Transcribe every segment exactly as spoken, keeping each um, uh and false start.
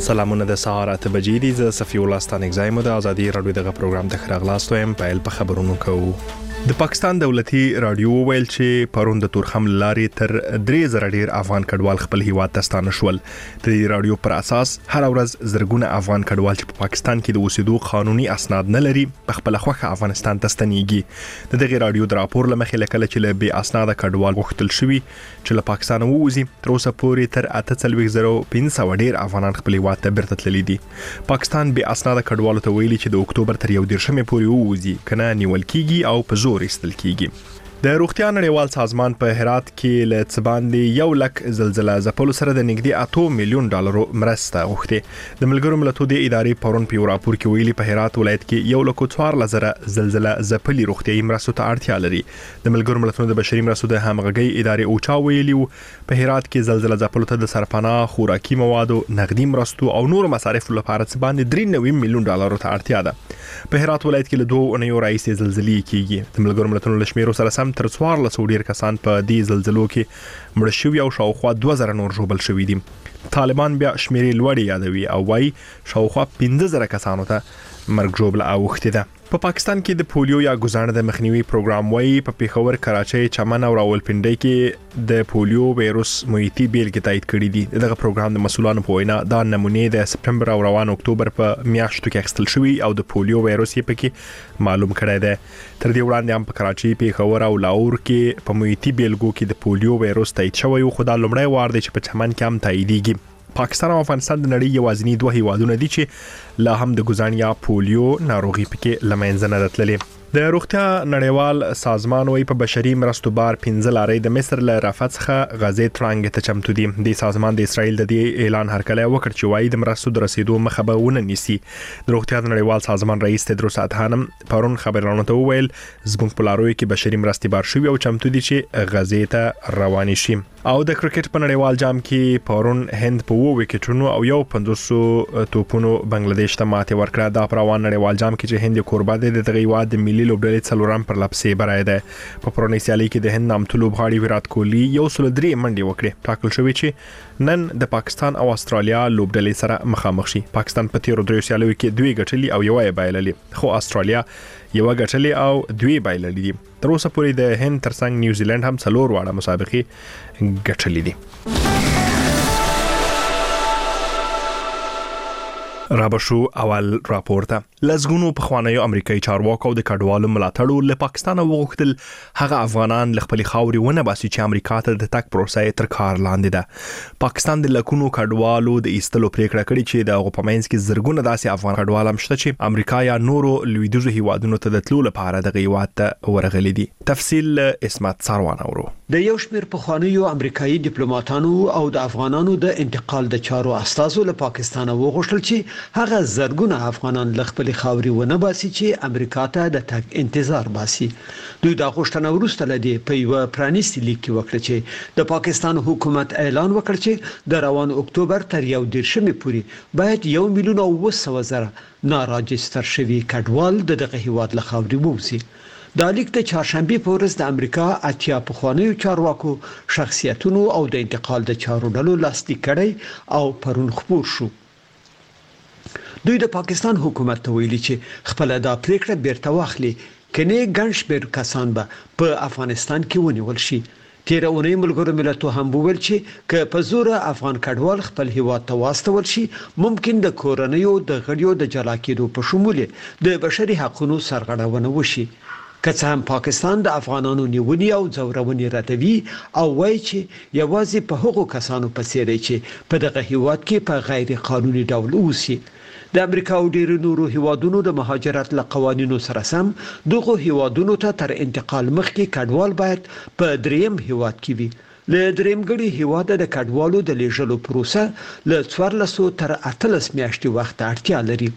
سلامونه د سهار اته بجې دي. زه صفي الله ستانګزایم د ازادي رادیو دغه پروګرام ته خراغلاستو يم. په په خبرونو کوو. د پاکستان دولتي رادیو ویل چې پرون د تورخم لارې تر درې زره ډیر افغان کډوال خپل هیواد ته ستانه شول. د رادیو پر اساس هر ورځ زرګونه افغان کډوال چې په پاکستان کې د اوسېدو قانوني اسناد نه لري په خپل خوخه افغانستان ته ستنېږي. د دغه رادیو د راپور لمخې لکه چې له بې اسناد کډوال غوښتل شوی چې له پاکستان ووزي تر اوسه پورې تر اته څلوېښت زره پنځه سوه ډیر افغانان خپل هیواد ته بیرته تللي دي. پاکستان بې اسناد کډوالو ته ویلي چې د اکتوبر تر یو دېرشمې پورې ووزي کنه نیول کیږي او په زور ایستل کیږي. د روغتیا نړیوال سازمان په هرات کې له څباندې یو لک زلزلہ ځپلو سره د نږدې اته میلیون ډالرو مرسته غوښتې. د ملګرو ملتونو د ادارې پرون په راپور کې ویلي په هرات ولایت کې یو لک څوارلس زره زلزلہ ځپلي روغتیايي مرستو ته اړتیا لري. د ملګرو ملتونو د بشري مرستو د همغږي ادارې اوچا ویلي په هرات کې زلزلہ ځپلو ته د سرپناه خوراکي موادو نقدي مرستو او نور مصارف لپاره څباندې درې نوي میلیون ډالرو ته اړتیا ده. په هرات ولایت کې له دوه اونیو راځي زلزلې کیږي. د ملګرو ملتونو لشمیرو سره سم تر څوارلس ډیر کسان په دې زلزلو کې مړ شوي او شاوخوا دوه زره نور ژوبل شوي دي. طالبان بیا شمیرې لوړې یادوي او وايي شاوخوا پنځه زره کسانو ته مرګ ژوبله اوښتې ده. په پا پاکستان کې د پولیو یا ګزانه د مخنیوي پروګرام وایي په پیښور، کراچۍ، چمن او راولپنډۍ کې د پولیو وایروس محیطي بیلګې تایید کړي دي. دغه پروګرام د مسؤلانو په وینا دا نمونې د سپټمبر او روان اکتوبر په میاشتو کې اخیستل شوي او د پولیو وایروس یې پکې معلوم کړی دی. تر دې وړاندې هم په کراچۍ، پیښور او لاهور کې په محیطي بیلګو کې د پولیو وایروس تایید شوی او خو دا لومړی وار دی چې په چمن کې هم تاییدېږي. پاکستان او افغانستان د نړۍ یوازینی دوه هیوادونه دي چې لا هم د ګزان یا پولیو ناروغي پکې لمنځه نه تللې. د روغتیا نړیوال سازمان وایي په بشري مرستو بار پنځه لارې د مصر له رافت څخه غزې ترانګ ته چمتو دي. د سازمان د اسرائیل د دې اعلان هرکلی وکړ چې وایي د مرستو د رسیدو مخه به ونه نیسي. د روغتیا نړیوال سازمان رئیس تدروس ادحانم پرون خبرونو ته وویل زموږ په لاروي کې بشري مرستې بار شوي او چمتو دي چې غزې ته روان شي. او د کرکټ په نړیوال جام کې پرون هند په وو وکټونو او یو پنځوس توپونو بنگلاديش ته ماته ورکړه. دا په روان نړیوال جام کې چې هند کوربه دی د دغه هیواد د ملي لوبډلې څلورم پر لپسې برای ده. په پرونی سیالي کې د هند نامتو لوبغاړي ویرات کوهلی یو سل درې منډې وکړې. ټاکل شوی چې نن د پاکستان او استرالیا لوبډلې سره مخامخ شي. پاکستان په تیرو درې سیالیو کې دوی ګټلي او یو یې بایللې، خو استرالیا یو ګټلې او دوی بایللې دي. تر اوسه پورې د هند ترڅنګ نیوزیلند هم څلور واړه مسابقې ګټلې دي. رابشو اول راپورته لزګونو په خوانیو امریکایي چارواکو د کډوالو ملاتړو له پاکستان وغوښتل هغه افغانان له خپل خاوري ونه باسي چې امریکا ته د تک پروسه تر کار لاندې ده. پاکستان د لکونو کډوالو د ایستلو پریکړه کړې چې د غوپمنس کې زرګونه داسې افغان کډوال هم شته چې امریکا یا نورو لویدیځو هیوادونو ته د تلو لپاره د هیواد ته ورغلي دي. تفصیل اسمت سروان اورو. د یو شمېر پخوانیو امریکایي ډیپلوماټانو او د افغانانو د انتقال د چارو استازو له پاکستان وغوښتل چې هغه زرګونه افغانان له خپل خاوري ونه باسي چې امریکا ته د تګ انتظار باسي. دوی دا غوښتنه وروسته لدی په یو پرانیستي لیک کې وکړه چې د پاکستان حکومت اعلان وکړ چې د روان اکتوبر تر یو دېرشمې پورې باید یو میلیون او اوه سوه زره ناراجستر شوي کډوال د دغه هیواد له خاوري ووځي. دا لیک د چهارشنبه په ورځ د امریکا اتیا پخوانیو چارواکو شخصیتونو او د انتقال د چارو ډلو لاسلیک کړي او پرون خپور شو. دوی د پاکستان حکومت ته ویلي چې خپل دا پریکړه بیرته واخلي کني ګڼ شمېر کسان به په افغانستان کې ونیول شي. تیر اونۍ ملګرو ملتونو هم وویل چې که په زور افغان کډوال خپل هیواد ته واستول شي ممکن د کورنیو د غړیو د جلا کېدو په شمول د بشري حقوقو سرغړونه وشي. که څه هم پاکستان د افغانانو نیونی او ځورونې ردوي او وایي چې یوازې په هغو کسانو پسې دی چې په دغه هیواد کې په غیر قانوني ډول اوسي. د امریکا او ډیرو نورو هیوادونو د مهاجرت له قوانینو سره سم دغه هیوادونو ته تر انتقال مخکې کډوال باید په دریم هیواد کې وي. له دریم ګړي هیواد د کډوالو د لیږلو پروسه له څوارلس تر اتلس میاشتې وخت اړتیا لري.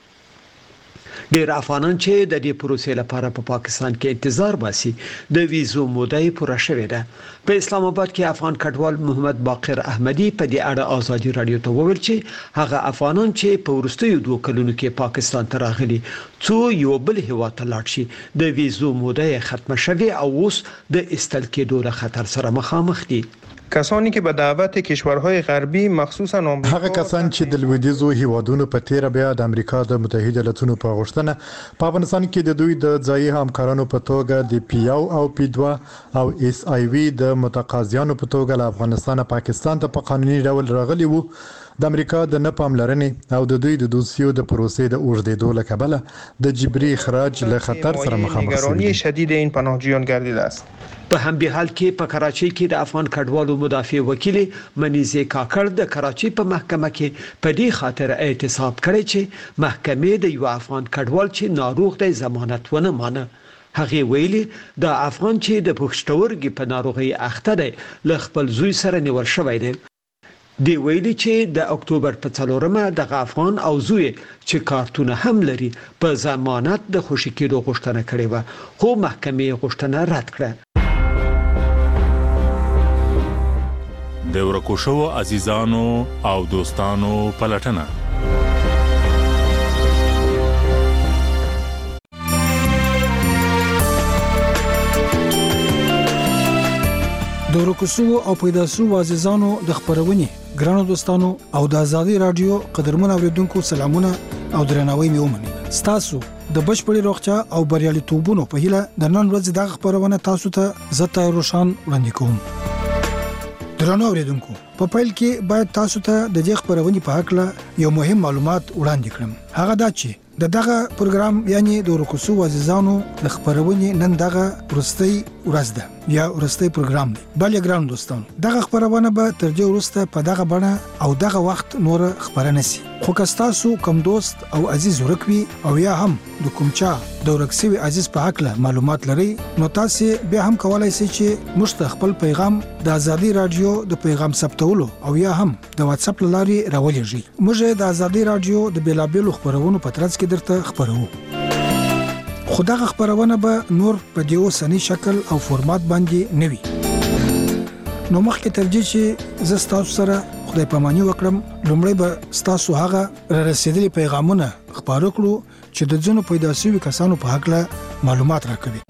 ډیر افغانان چې د دې پروسې لپاره په پا پاکستان کې انتظار باسي د ویزو موده پوره شوې ده. په اسلام آباد کې افغان کډوال محمد باقر احمدي په دې اړه ازادي رادیو ته وویل چې هغه افغانان چې په وروستیو دوه کلونو کې پاکستان ته راغلي څو یو بل هیواد ته لاړ شي د ویزو موده ختمه شوې او اوس د استل کېدو له خطر سره مخامخ دي. کسانی که به دعوت کشورهای غربی مخصوصا آمریکا هغه کسان چې د لویدیځو هیوادونو په تیر بیا د امریکا د متحده ایالاتونو په غوښتنه په افغانستان کې د دوی د ځایي همکارانو په توګه د پی یو او پی دوه او اس آی وی د متقاضیانو په توګه له افغانستان پاکستان ته په قانوني ډول راغلي وو د امریکا د نه پاملرنې او د دوی د دوسیو د پروسې د اوږدېدو له کبله د جبري اخراج له خطر سره مخامخ نگرانی شدید این پناهجویان گردیده است. په همدې حال کې په کراچۍ کې د افغان کډوالو مدافع وکیل منیزه کاکړ د کراچۍ په محکمه کې په دې خاطر اعتصاب کړی چې محکمې د یو افغان کډوال چې ناروغ دی ضمانت ونه مانه. هغه ویلي د افغان چې د پښتورګي په ناروغي اخته دی ل خپل زوی سره نیول شوی دی. دی ویلي چې د اکتوبر په څلورمه د افغان او زوی چې کارتونه هم لري په ضمانت د خوشی کېدو غوښتنه کړې و خو محکمې غوښتنه رد کړه. د ورکو شوو عزیزانو او دوستانو پلټنه. د ورکو شوو او پیدا شوو عزیزانو د خبرونې ګرانو دوستانو او د ازادي رادیو قدرمن اوریدونکو سلامونه او درناوی مې ومني. ستاسو د بشپړي روغتیا او بریالیتوبونو په هیله د نن ورځې د خبرونه تاسو ته زتا روشان وړاندې کوم. درنو اوریدونکو په پیل کې باید تاسو ته د دې خبرونې په حق له یو مهم معلومات وړاندې کړم. هغه دا چې د دغه پروګرام یعنی د ورکوسو عزیزانو د خبرونې نن دغه ورستۍ ورځ ده یا ورستۍ پروګرام دی. بل ګران دوستانو دغه خبرونه به تر دې ورسته په دغه بڼه او دغه وخت نور خبرنه سي. خو کستاسو کوم دوست او عزیز ورکوي او یا هم د کوم چا د ورکسوي عزیز په حق له معلومات لري نو تاسو بیا هم کولای شئ چې مستقبل پیغام د ازادي رادیو د پیغام ثبتولو او یا هم د واتس اپ لارې راولېږي. موږ د ازادي رادیو د بیلابېلو خبرونو په ترڅ کې درته خبرو. خدغه خبرونه به نور په دیو سنی شکل او فرمات باندې نوي. نو مخکې ترجیح چې زستاسو سره خدای پاماني وکړم لومړی به ستاسو هغه را رسیدلي پیغامونه خبرو کړو چې د ځینو پیدا شوي کسانو په حق له معلومات راکوي.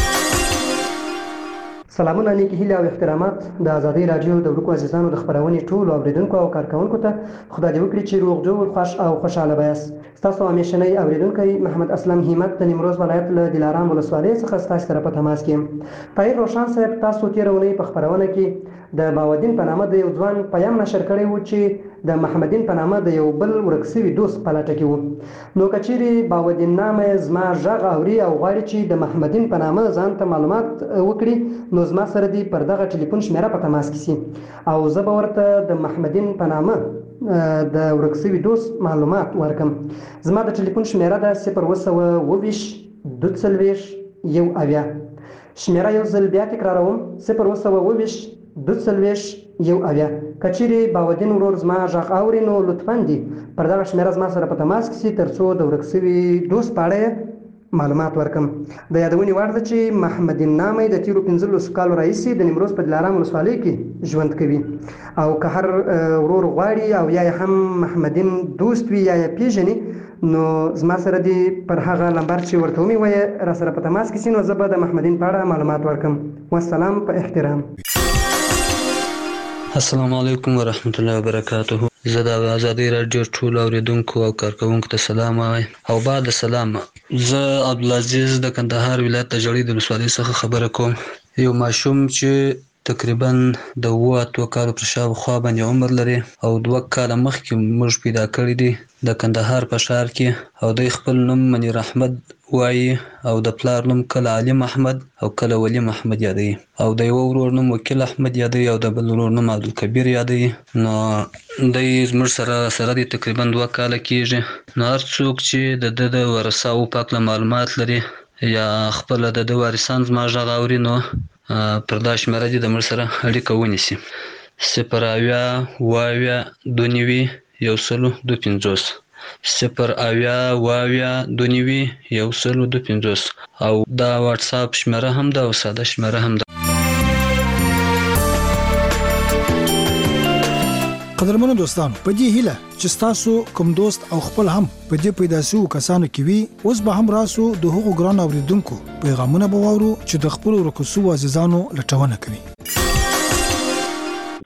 سلامونه نیکی هیله او احترامات د ازادي رادیو د ورکو عزیزانو د خبرونې ټول اوریدونکو او کارکونکو ته خدای دې وکړي چې روغ جوړ خوش او خوشاله وایاست. تاسو همیشنی اوریدونکو محمد اسلم همت د نیمروز ولایت له دلارام ولسوالۍ څخه تاسو سره په تماس کې. طاهر روشان صاحب تاسو تیر ونې په خبرونه کې د باودین په نامه د یو ځوان پیغام نشر کړی و چې د محمدین په نامه د یو بل ورکسوي دوست په لټه کې و. نو کچيري باودین نامه زما ژغ اوري او غواړي چې د محمدین په نامه ځان ته معلومات وکړي نو زما سره دی پر دغه ټلیفون شمیره په تماس کې سي او زه به ورته د محمدین په نامه د ورکسوي دوست معلومات ورکم. زما د ټلیفون شمیره ده صفر وسوه اوويش دوه څلوېښت یو اویا. شمیره یو ځل بیا تکراروم صفر وسوه اوويش دوه څلوېښت یو اویا. کچيري باودین ورور زما ژغ اوري نو لطفاً دی پر دغه شمیره زما سره په تماس کې سي ترڅو د ورکسوي دوست په اړه معلومات ورکم. د یادونې وړ ده چې محمدین نامه د تیرو پنځلسو کالو راهیسې د نیمروز په دلارام ولسوالۍ کې ژوند کوي او که هر ورور غواړي او یا هم محمدین دوست وي یا یې پیژني نو زما سره دی پر هغه نمبر چې ورته ومې وایي را سره په تماس کې سي نو زه به د محمدین په اړه معلومات ورکم. والسلام په احترام. السلام علیکم ورحمت الله وبرکاته. زه د ازادي رادیو ټول اوریدونکو او کارکونکو ته سلام وایم او بعد سلام. زه عبدالعزیز د کندهار ولایت د جړې د ولسوالۍ څخه خبره کوم. یو ماشوم چې تقریبا د اوه اتو کالو پر شاوخوا باندې عمر لري او دوه کاله مخکې موږ پیدا کړی دی د کندهار په ښار کې او د خپل نوم منیر احمد وایي او د پلار نوم کله علي محمد او کله ولی محمد یادوي او د یو ورور نوم وکیل احمد یادوي او د بل ورور نوم عبدالکبیر یادوي. نو د زموږ سره سره دی تقریبا دوه کاله کېږي. نو هر څوک چې د د د ورثاو په هکله معلومات لري یا خپل د د وارثان زما غږ اوري نو پر دا شمیره دې د موږ سره اړیکه ونیسي. صفر اویا اووه دوه نوي یو سلو دوه پنځوس صفر اویا اووه دوه نوي یو سلو دوه پنځوس او دا واتس اپ شمیره هم ده او ساده شمیره هم ده. قدرمنو دوستانو په دې هیله چې تاسو کوم دوست او خپل هم په دې پیدا شو کسانو کې وي اوس به هم راسو د هغو ګران اوریدونکو پیغامونه به واورو چې د خپل ورکوسو عزیزانو لټونه کوي.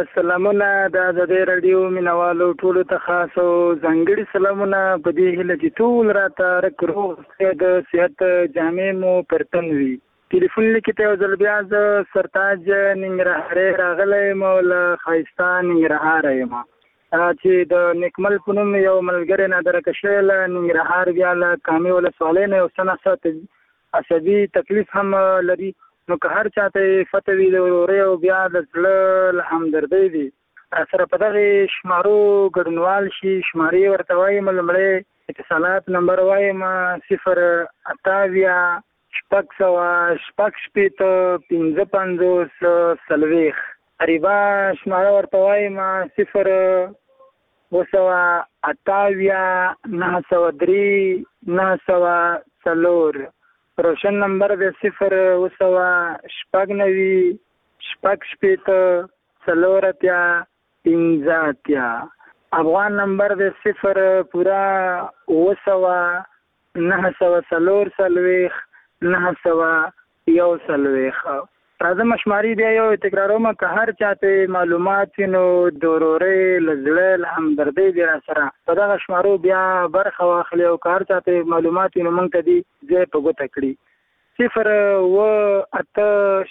سلامونه د آزادۍ رادیو مینوالو ټولو ته خاص او ځانګړي سلامونه په دې هیله چې ټول راته رک روغ د صحت جامې مو پرتن وي. ټلیفون لیکې ته یو ځل بیا زه سرتاج ننګرهارۍ راغلی یم او له ښایسته ننګرهاره یم چې د نیکمل په نوم یو ملګری نادرکه شوی له ننګرهار بیا له کامې ولسوالۍ نه یو څه ناڅه عصبي تکلیف هم لري، نو که هر چاته فتح وي د ورورۍ او بیا د زړه له همدردۍ وي سره په دغې شمارو ګډونوال شي. شمارې ورته وایم، لومړی اتصالات نمبر وایم صفر اته اویا شپږ سوه شپږ شپېته پنځه پنځوس څلوېښت. غریبه شماره ورته وایم صفر اووه سوه اته اویا نهه سوه درې نهه سوه څلور. روشن نمبر د صفر اووه سوه شپږ نوي شپږ شپېته څلور اتیا پنځه اتیا. افغان نمبر د صفر پوره اووه سوه نهه سوه څلور څلوېښت نهه سوه یو څلوېښت. راځم شمارې بیا یو تکراروم، که هر چاته معلومات وي نو د ورورۍ له زړه له همدردۍ دې را سره په دغه شمارو بیا برخه واخلي او که هر چاته معلومات وي نو موږ ته دې ځای په ګوته کړي. صفر اووه اته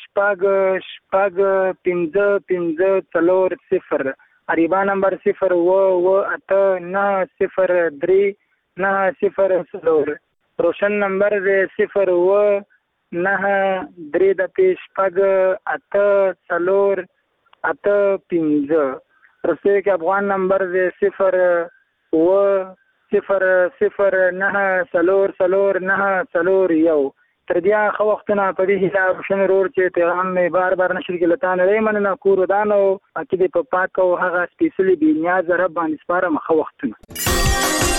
شپږ شپږ پنځه پنځه څلور صفر. غریبه نمبر صفر اووه اووه اته نهه صفر درې نهه صفر څلور. روشن نمبر دی صفر اووه نهه درې دپې شپږ اته څلور اته پنځه. رسوي کې افغان نمبر دی صفر اووه صفر صفر نهه څلور څلور نهه څلور یو. تر بیا ښه وختونه په دې هیله روشن ورور چې پیغام مې بار بار نشر کې له تا نه مننه کور ودان او عقیدې په پاک او هغه سپېڅلي بې نیازه رب باندې سپارم. ښه وختونه.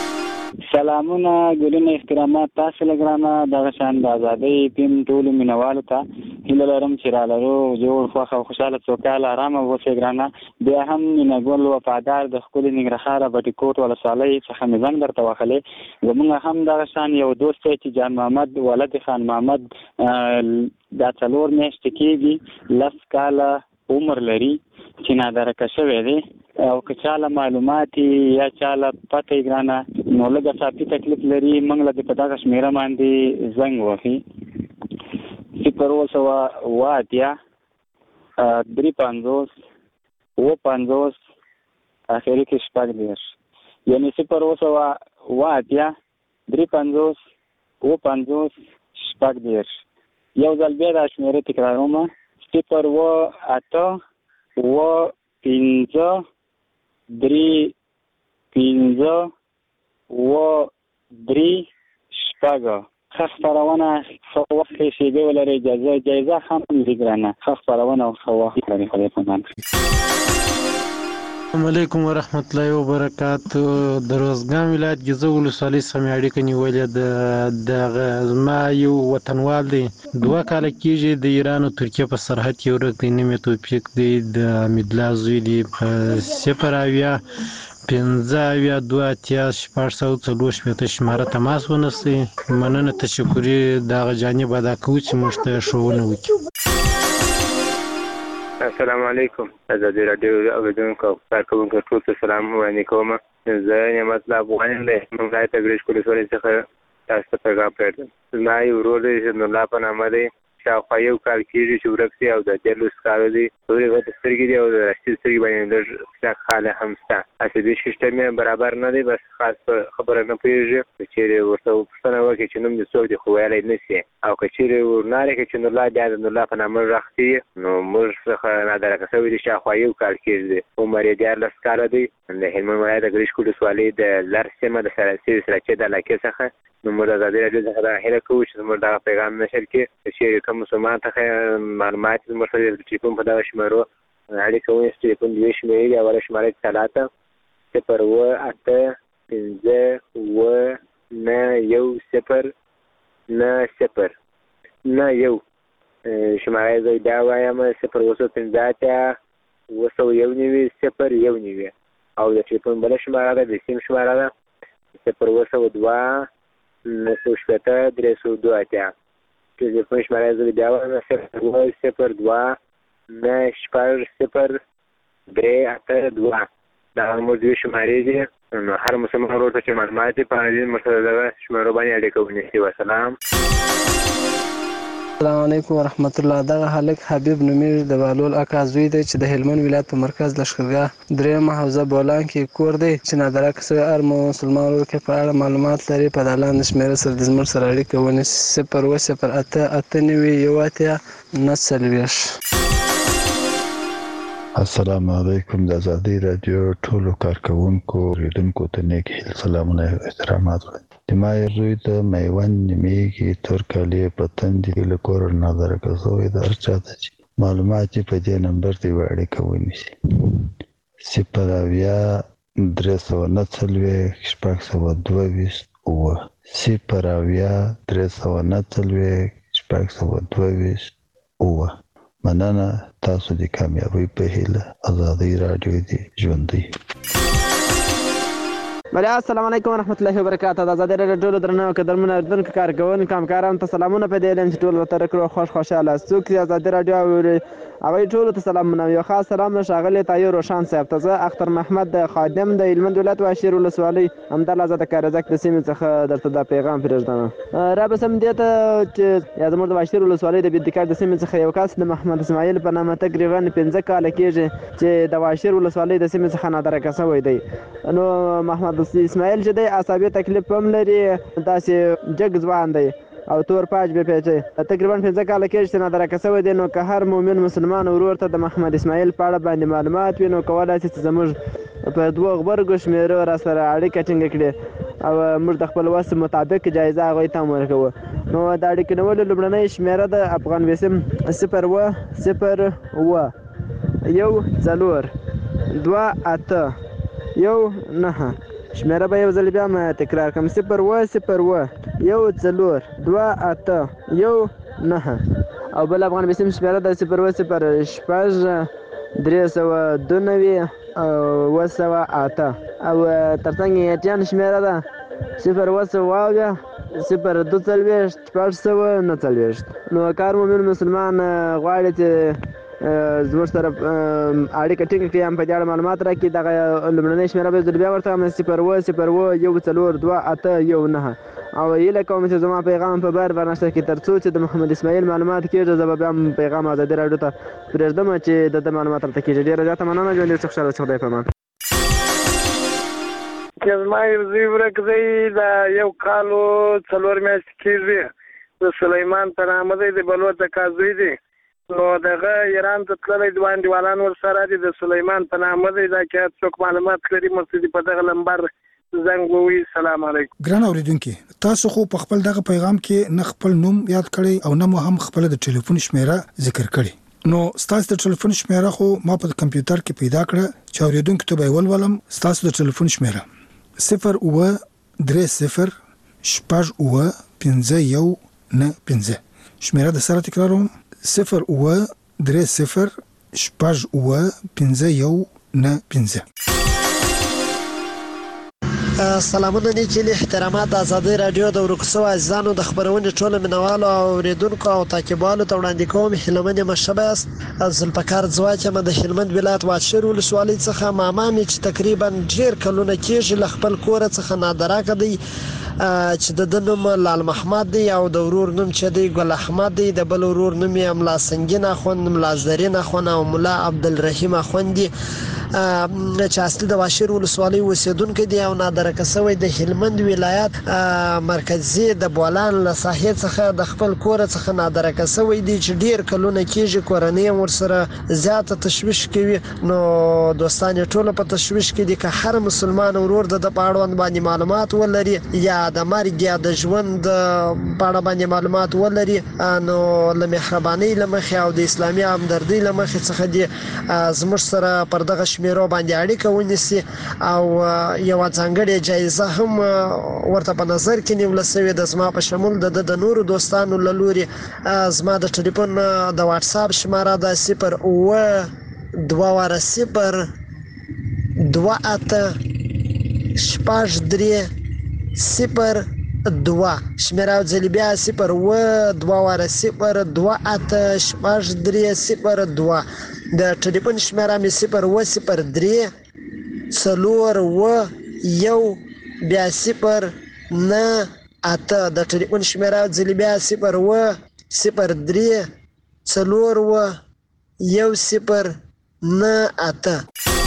سلامونه ګلونه احترامات تاسو لګرانه دغه شان د آزادۍ پیم ټولو مینوالو ته هیله لرم چې را لرو جوړ خوښ او خوشحاله سوکاله ارامه اوسئ ګرانه. بیا هم مینهګل وفادار د ښکلي ننګرهار بټي کوټ ولسوالۍ څخه مې زنګ درته وهلی. زموږ هم دغه شان یو دوست دی چې جان محمد ولد خان محمد دا څلور میاشتې کېږي لس کاله عمر لري چې نادرکه شوی دی او که چاله معلومات یا چاله پته یې ګرانه نو لږه صافي تکلیف لري موږ له دې په دغه شمېره باندې زنګ وهي صفر اووه سوه اووه اتیا درې پنځوس اووه پنځوس اخري کې شپږ دېرش، یعنې صفر اووه سوه اووه اتیا درې پنځوس اووه پنځوس شپږ دېرش. یو ځل بیا دا شمېره تکراروم صفر اووه اته اووه پنځه درې پنځه اووه درې شپږ. ښه خپرونه ښه وخت کې شیبې ولرئ، اجازه جایزه هم لري ګرانه. ښه خپرونه او ښه وخت لري. خدای پامان. السلام علیکم ورحمت الله وبرکاتو. د روزګان ولایت ګیزه ولسوالۍ څخه مې اړیکه نیولې. د زما یو وطنوال دی دوه کاله کېږي د ایران او ترکیې په سرحد کې ورک دی. نوم یې توفیق دی، د حمیدالله زوی دی. په صفر اویا پنځه اویا دوه اتیا شپږ سوه څلور شپېته شماره تماس ونیسئ. مننه تشکري د هغه جانب ادا کوو چې موږ ته ښوونه وکړي. السلام علیکم. آزادۍ راډیو اورېدونکو او کارکوونکو ټول ته سلام وړاندې کوم. زه نعمت الله افغان یم د منګای تګریش ولسوالۍ څخه تاسو ته پیغام پرېږدم. زما یو ورور دی چې نورالله په نامه دی، شاوخوا یو کال کېږي چې ورک دی او د دیارلس کاله دی. تورې غټې سترګې دي او د راستي سترګې باندې لږ کلک خاله هم شته. عصبي سیسټم یې برابر نه دی، بس خاص په خبره نه پوهېږي. که چېرې ورته پوښتنه وکړي چې نوم دې څوک دی خو ویلی نه شي، او که چېرې ورنارې کړي چې نورالله بیا د نورالله په نامه غږ کړي نو موږ څخه نادرکه شوی دی. شاوخوا یو کال کېږي دی، عمر یې دیارلس کاله دی. د هلمند ولایت د ګرشک ولسوالۍ د لر سیمه د سراسي سراچې د علاقې څخه. نو موږ د ازادۍ راډیو څخه دا هیله کوو چې زموږ دغه پیغام نشر کړي. که چېرې کوم مسلمان ته معلومات زموږ سره د ټلیفون په دغه شمېرو اړیکه ونیسي. ټلیفون دوې شمېرې دي. اوله شماره اتصالاته صفر اووه اته پنځه اووه نه یو صفر نه صفر نه یو. شماره یې زه بیا وایم صفر اووه سوه پنځه اتیا اووه سوه یو نوي صفر یو نوي. او د ټلیفون بله شماره ده د سیم شماره ده صفر اووه سوه دوه نهه سوه شپېته درې سوه دوه اتیا. ټلیفون شماره یې زه بیا وایم صفر اووه صفر دوه نه شپږ صفر درې اته دوه دا موږ دوی شمارې دي نو هر مسلمان ورور ته چې معلومات دي په دې مسله دغه شمارو باندې اړیکه ونیسي. وسلام. السلام علیکم ورحمت الله. دغه هلک حبیب نومېږي د بهلول اکا زوی دی چې د هلمند ولایت په مرکز لښکرګاه درېیمه حوزه بولان کې کور دی چې نادرکه شوی هر مسلمان ورور کې په اړه معلومات لري په دا لاندې شمېره سره د زموږ سره اړیکه ونیسي: صفر اووه صفر اته اته نوي یو اتیا نهه څلوېښت. السلام علیکم. د ازادي راډیو ټولو کارکوونکو اوریدونکو ته نیک هیل سلامونه او احترامات وړاندې. د ما زوی د میوند نیمېږي تور کالي په تندې له کور نادرکه شوی د هر چا ته چې معلومات یې په دې نمبر ته یوه اړیکه ونیسي: صفر اویا درې سوه نهه څلوېښت شپږ سوه دوه ویشت اووه. صفر اویا درې سوه نهه څلوېښت شپږ سوه دوه ویشت اووه. مننه. تاسو د کامیابۍ په هیله. ازادي راډیو دی ژوندی. بله السلام علیکم ورحمت الله وبرکاته. د ازادي راډیو ټولو درنو قدرمنو اورېدونکو کارکوونکو همکارانو ته سلامونه په دې علم چې ټول ورته کړو خوش خوشحاله څوک چې ازادي راډیو اوري هغوی ټولو ته سلامونه. یو خاص سلام له ښاغلي طاهر روشان صاحب ته. زه اختر محمد د خادم د هلمند ولایت واشیر ولسوالۍ همدلته د کارزک د سیمې څخه درته دا پیغام پرېږدم. رابسم دې ته چې یا زموږ د واشیر ولسوالۍ د بېدکاک د سیمې څخه یو کس د محمد اسماعیل په نامه تقریبا پنځه کاله کېږي چې د واشیر ولسوالۍ د سیمې څخه نادرکه شوی دی. نو محمد اسماعیل چې دی عصبي تکلیف هم لري، داسې جګ ځوان دی او تور پاج به پیچي. تقریبا پنځه کاله کېږي چې نادرکه شوی دی. نو که هر مؤمن مسلمان ورور ته د محمد اسماعیل په اړه باندې معلومات وي نو کولی شي چې زموږ په دوه غبرګو شمېرو را سره اړیکه ټینګه کړي او موږ د خپل وس مطابق جایزه هغوی ته هم ورکوو. نو د اړیکې نیولو لومړنۍ شمېره د افغان وسیم صفر اووه صفر اووه یو څلور دوه اته یو نهه. شمېره به یو ځل بیا م تکرار کړم: صفر اووه صفر اووه یو څلور دوه اته یو نهه. او بل افغان وسیم شمېره د صفر اووه صفر شپږ درې سوه دوه نوي اوه سوه اته. او تر څنګ یې ایټیان شمېره ده صفر اووه سوه اویا صفر دوه څلوېښت شپږ سوه نهه څلوېښت. نو که هر مؤمن مسلمان غواړي چې زموږ سره اړیکه ټینګه کړي هم په دې اړه معلومات راکړي دغه لومړنۍ شمېره به زه بیا ورته وایم: صفر اووه صفر اووه یو څلور دوه اته یو نهه. او هیله کوم چې زما پیغام په بر برنشته کې تر څو چې د محمد اسماعیل معلومات کېږي زه به بیا هم پیغام ازادي راډیو ته پرېږدم چې د ده معلومات ورته کېږي. ډېره زیاته مننه. ژوند ډېر خوشحاله اوسئ. خدای په امان. چې زما یو زوی ورک دی د یو کال و څلور میاشتې کېږي د سلیمان په نامه دی د بلوڅ اکا زوی دی. نو دغه ایران ته تللی دوه انډیوالان ورسره دي د سلیمان په نامه دی. دا که څوک معلومات لري مرسي په دغه نمبر زنګ ووهي. سلام علیکم. ګران اورېدونکي تاسو خو په خپل دغه پیغام کې نه خپل نوم یاد کړی او نه مو هم خپل د ټلیفون شمېره ذکر کړی. نو ستاسو د ټلیفون شمېره خو ما په کمپیوټر کې پیدا کړه چې اورېدونکو ته به ولولم. ستاسو د ټلیفون شمېره صفر اووه درې صفر شپږ اووه پنځه یو نهه پنځه. شمېره د سره تکراروم: صفر اووه درې صفر شپږ اووه پنځه یو نهه پنځه. سلامونه نیکې احترامات د ازادي راډیو د ورکو شوو عزیزانو د خپرونې ټولو مینوالو او اورېدونکو او تعقیبوالو ته وړاندې کوم هیله من یم ښه یاست. ذوالفقار ځواک یم د هلمند ولایت واشیر ولسوالۍ څخه. ماما مې چې تقریبا ډېر کلونه کېږي له خپل کوره څخه نادرکه دی چې د ده نوم لال محمد دی او د ورور نوم چې دی ګل احمد دی. د بل ورور نوم یې ملا سنګین اخوند، ملا زرین اخوند او ملا عبدالرحیم اخوند دی چې اصلي د واشیر ولسوالۍ اوسېدونکی دی او نادرکه شوی د هلمند ولایت مرکزي د بولان له ساحې څخه د خپل کوره څخه نادرکه شوی دی چې ډېر کلونه کېږي. کورنۍ هم ورسره زیاته تشویش کوي. نو دوستان یې ټوله په تشویش کې دي. که هر مسلمان ورور د ده په اړوند باندې معلومات ولري یا د مرګ یا د ژوند په اړه باندې معلومات ولري نو له مهربانۍ له مخې او د اسلامي همدردۍ له مخې څخه دي زموږ سره پر دغه شمېرو باندې اړیکه ونیسي او یوه ځانګړې جایزه هم ورته په نظر کې نیوله شوې ده زما په شمول د ده د نورو دوستانو له لورې. زما د ټلیفون د واټساپ شماره ده صفر اووه دوه واره صفر دوه اته شپږ درې صفر دوه. شمېره یو ځلې بیا صفر اووه دوه واره صفر دوه اته شپږ درې صفر دوه. د ټلیفون شمیره مې صفر اوه صفر درې څلور اوه یو بیا صفر نه اته. د ټلیفون شمیره ځلې بیا صفر اوه صفر درې څلور اوه یو صفر نه اته.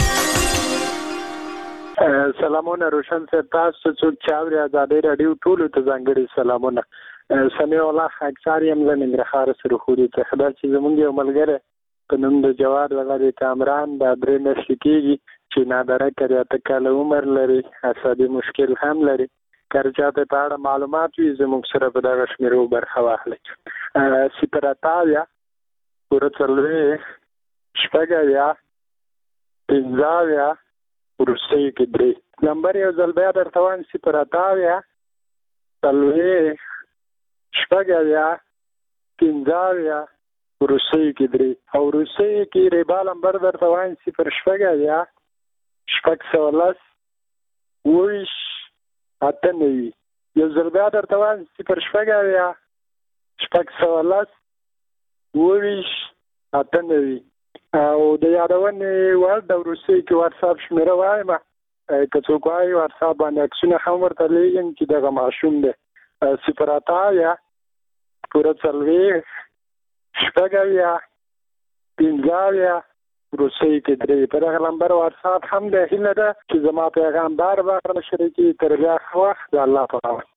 سلامونه روشن صاحب، تاسو څوک چې اوري ازادي رادیو ټولو ته ځانګړي سلامونه. سمیع الله اکثر یم له ننګرهار سره خو دې ته خبر چې زمونږ یو ملګری په نوم د جواد دغه کامران د درې میاشتې کېږي چې نادره کړی اته کاله عمر لري، عصبي مشکل هم لري. که چاته په اړه معلومات وي زموږ سره په دغه شمیرو برخه واخلئ. صفر اته اویا پوره څلوېښت شپږ اویا پنځه اویا وروستیو کې درې. نمبر یو ځل بیا درته وایم صفر اته اویا څلوېښت شپږ اویا پنځه اویا وروستیو کې درې. او وروستیو کې ریبا نمبر درته وایم صفر شپږ اویا شپږ سوه لس اوه ویشت اته نوي. یو ځل بیا درته وایم صفر شپږ اویا شپږ سوه لس اوه ویشت اته نوي. او د یادونې وړ د وروستیو کې واتساپ شمېره وایم، که څوک وایي واتساپ باندې عکسونه هم ورته لیږم چې دغه ماشوم دی. صفر اته اویا پوره څلوېښت شپږ اویا پنځه اویا وروستیو کې درې. په دغه نمبر واتساپ هم دی. هیله ده چې زما پیغام بار بار شریکي. تر بیا ښه وخت د الله په امان.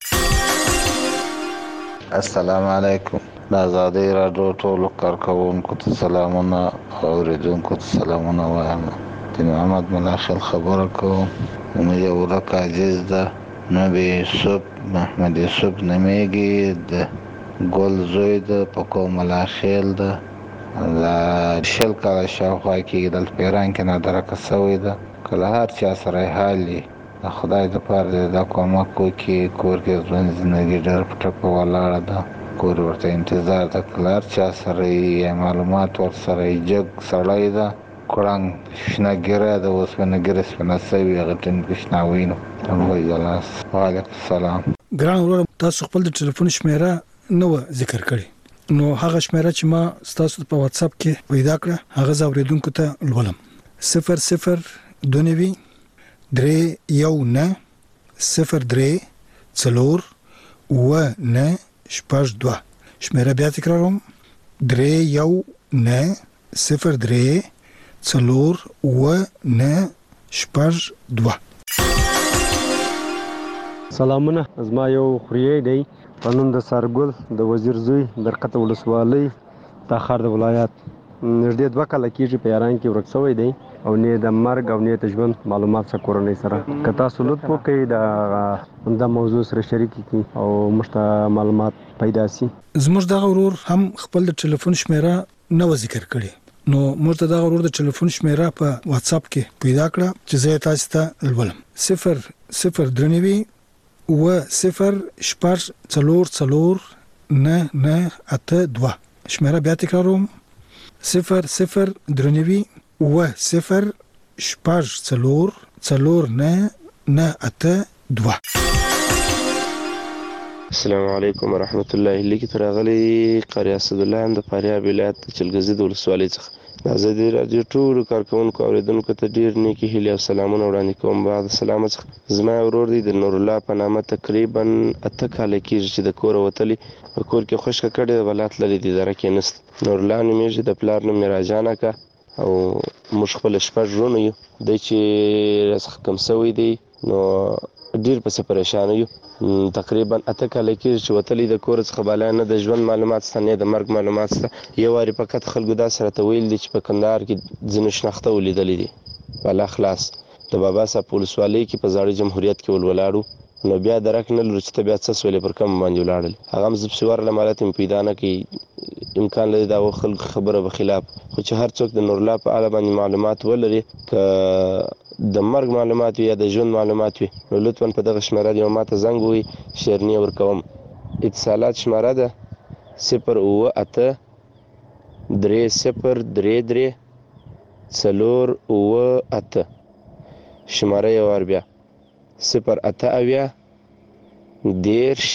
السلام علیکم. د ازادي راډیو ټولو کارکوونکو ته سلامونه او اوریدونکو ته سلامونه وایم. د محمد ملاشل خبره کوم. نو یو ورک عزیز ده نبی یوسف محمد یوسف نمیږي، د ګل زوی ده په کوم ملاشل ده د شل کاله شاوخوا کې دلته په ایران کې نادره کسوی ده. کله هر چا سره حال وي د خدای دپاره دا کومک وکړي. کور کې ژوند زندګي ډېر په ټپه ولاړه ده، کور ورته انتظار ده. کله هر چا سره یې معلومات ورسره یې جګ سړی ده، کړنګ شنه ګیره ده، اوسپنه ګیره سپنه سوي، هغه ټینګ شنه وینو. وعلیکم السلام. ګران ورور، تاسو خپل د ټلیفون شمیره نو ذکر کړی، نو هغه شمیره چې ما تاسو په واتس اپ کې پیدا کړه هغه زه اوریدونکو ته لولم. صفر صفر دوه نوي درې یو نه صفر درې څلور اوه نه شپږ دوه. شمیره بیا تکراروم، درې یو نه صفر درې څلور اوه نه شپږ دوه. سلامونه، زما یو خوریی دی په نوم د سرګل د وزیر زوی درقته ولسوالۍ تاخار د ولایت. نږدې دوه کاله کېږي په ایران کې ورک شوی دی او نه د مرګ او نه د ژوند معلومات څخه کورنۍ سره. که تاسو لطف وکړئ د دا موضوع سره شریک کړئ او موږ ته معلومات پیدا شي. زموږ دغه ورور هم خپل د ټلیفون شمیره نو ذکر کړي، نو موږ ته دغه ورور د ټلیفون شمیره په واتس اپ کې پیدا کړه چې زه تاسو ته لولم. صفر صفر درې نوي اوه صفر شپږ څلور څلور نه نه اته دوه. شمیره بیا تکراروم، صفر صفر درې نوي اوه صفر شپږ څلور څلور نه نه اته دوه. السلام علیکم ورحمت الله. لیکي تر غلي قاری اسد الله هم د فاریاب ولایت چلګزي د ولسوالۍ څخه د ازادي رادیو ټولو کارکوونکو اوریدونکو ته ډیر نیکی هیلې او سلامونه وړاندې کوم. بعد سلام څخه زما ورور دی د نور الله په نامه تقریبا اته کاله کېږي چې د کور وتلی، په کور کې خوشکه کړې د ولایت لري د اداره کې نست. نور الله نومیږي، د پلار نوم یې راجان اکا او موږ خپل شپږ ورونه یو. دی چې راڅخه کم سوی دی نو ډیر پسې پریشان یو. تقریبا اته کاله کېږي چې وتلی د کور څخه بالا نه د ژوند معلومات شته نه د مرګ معلومات شته. یو وارې فقط خلکو داسې راته ویل دي چې په کندهار کې ځینو شناخته ولیدلی دي. بالا خلاص د بابا صاحب په ولسوالۍ کې په زاړه جمهوریت کې ولولاړو، نو بیا درک نه لرو چې ته بیا څه سولې پر کوم باندې ولاړل. هغه هم زه پسې ورغلم حالت مې پیدا نه کړي، امکان لري د هغو خلکو خبره به خلاف. خو چې هر څوک د نورالله په اړه باندې معلومات ولري، که د مرګ معلومات وي یا د ژوند معلومات وي، نو لطفا په دغه شمېره یو ما ته زنګ ووهئ، شیرني ورکوم. اتصالات شمېره ده صفر اوه اته درې صفر درې درې څلور اوه اته. شمېره یې وار بیا صفر اته اویا دېرش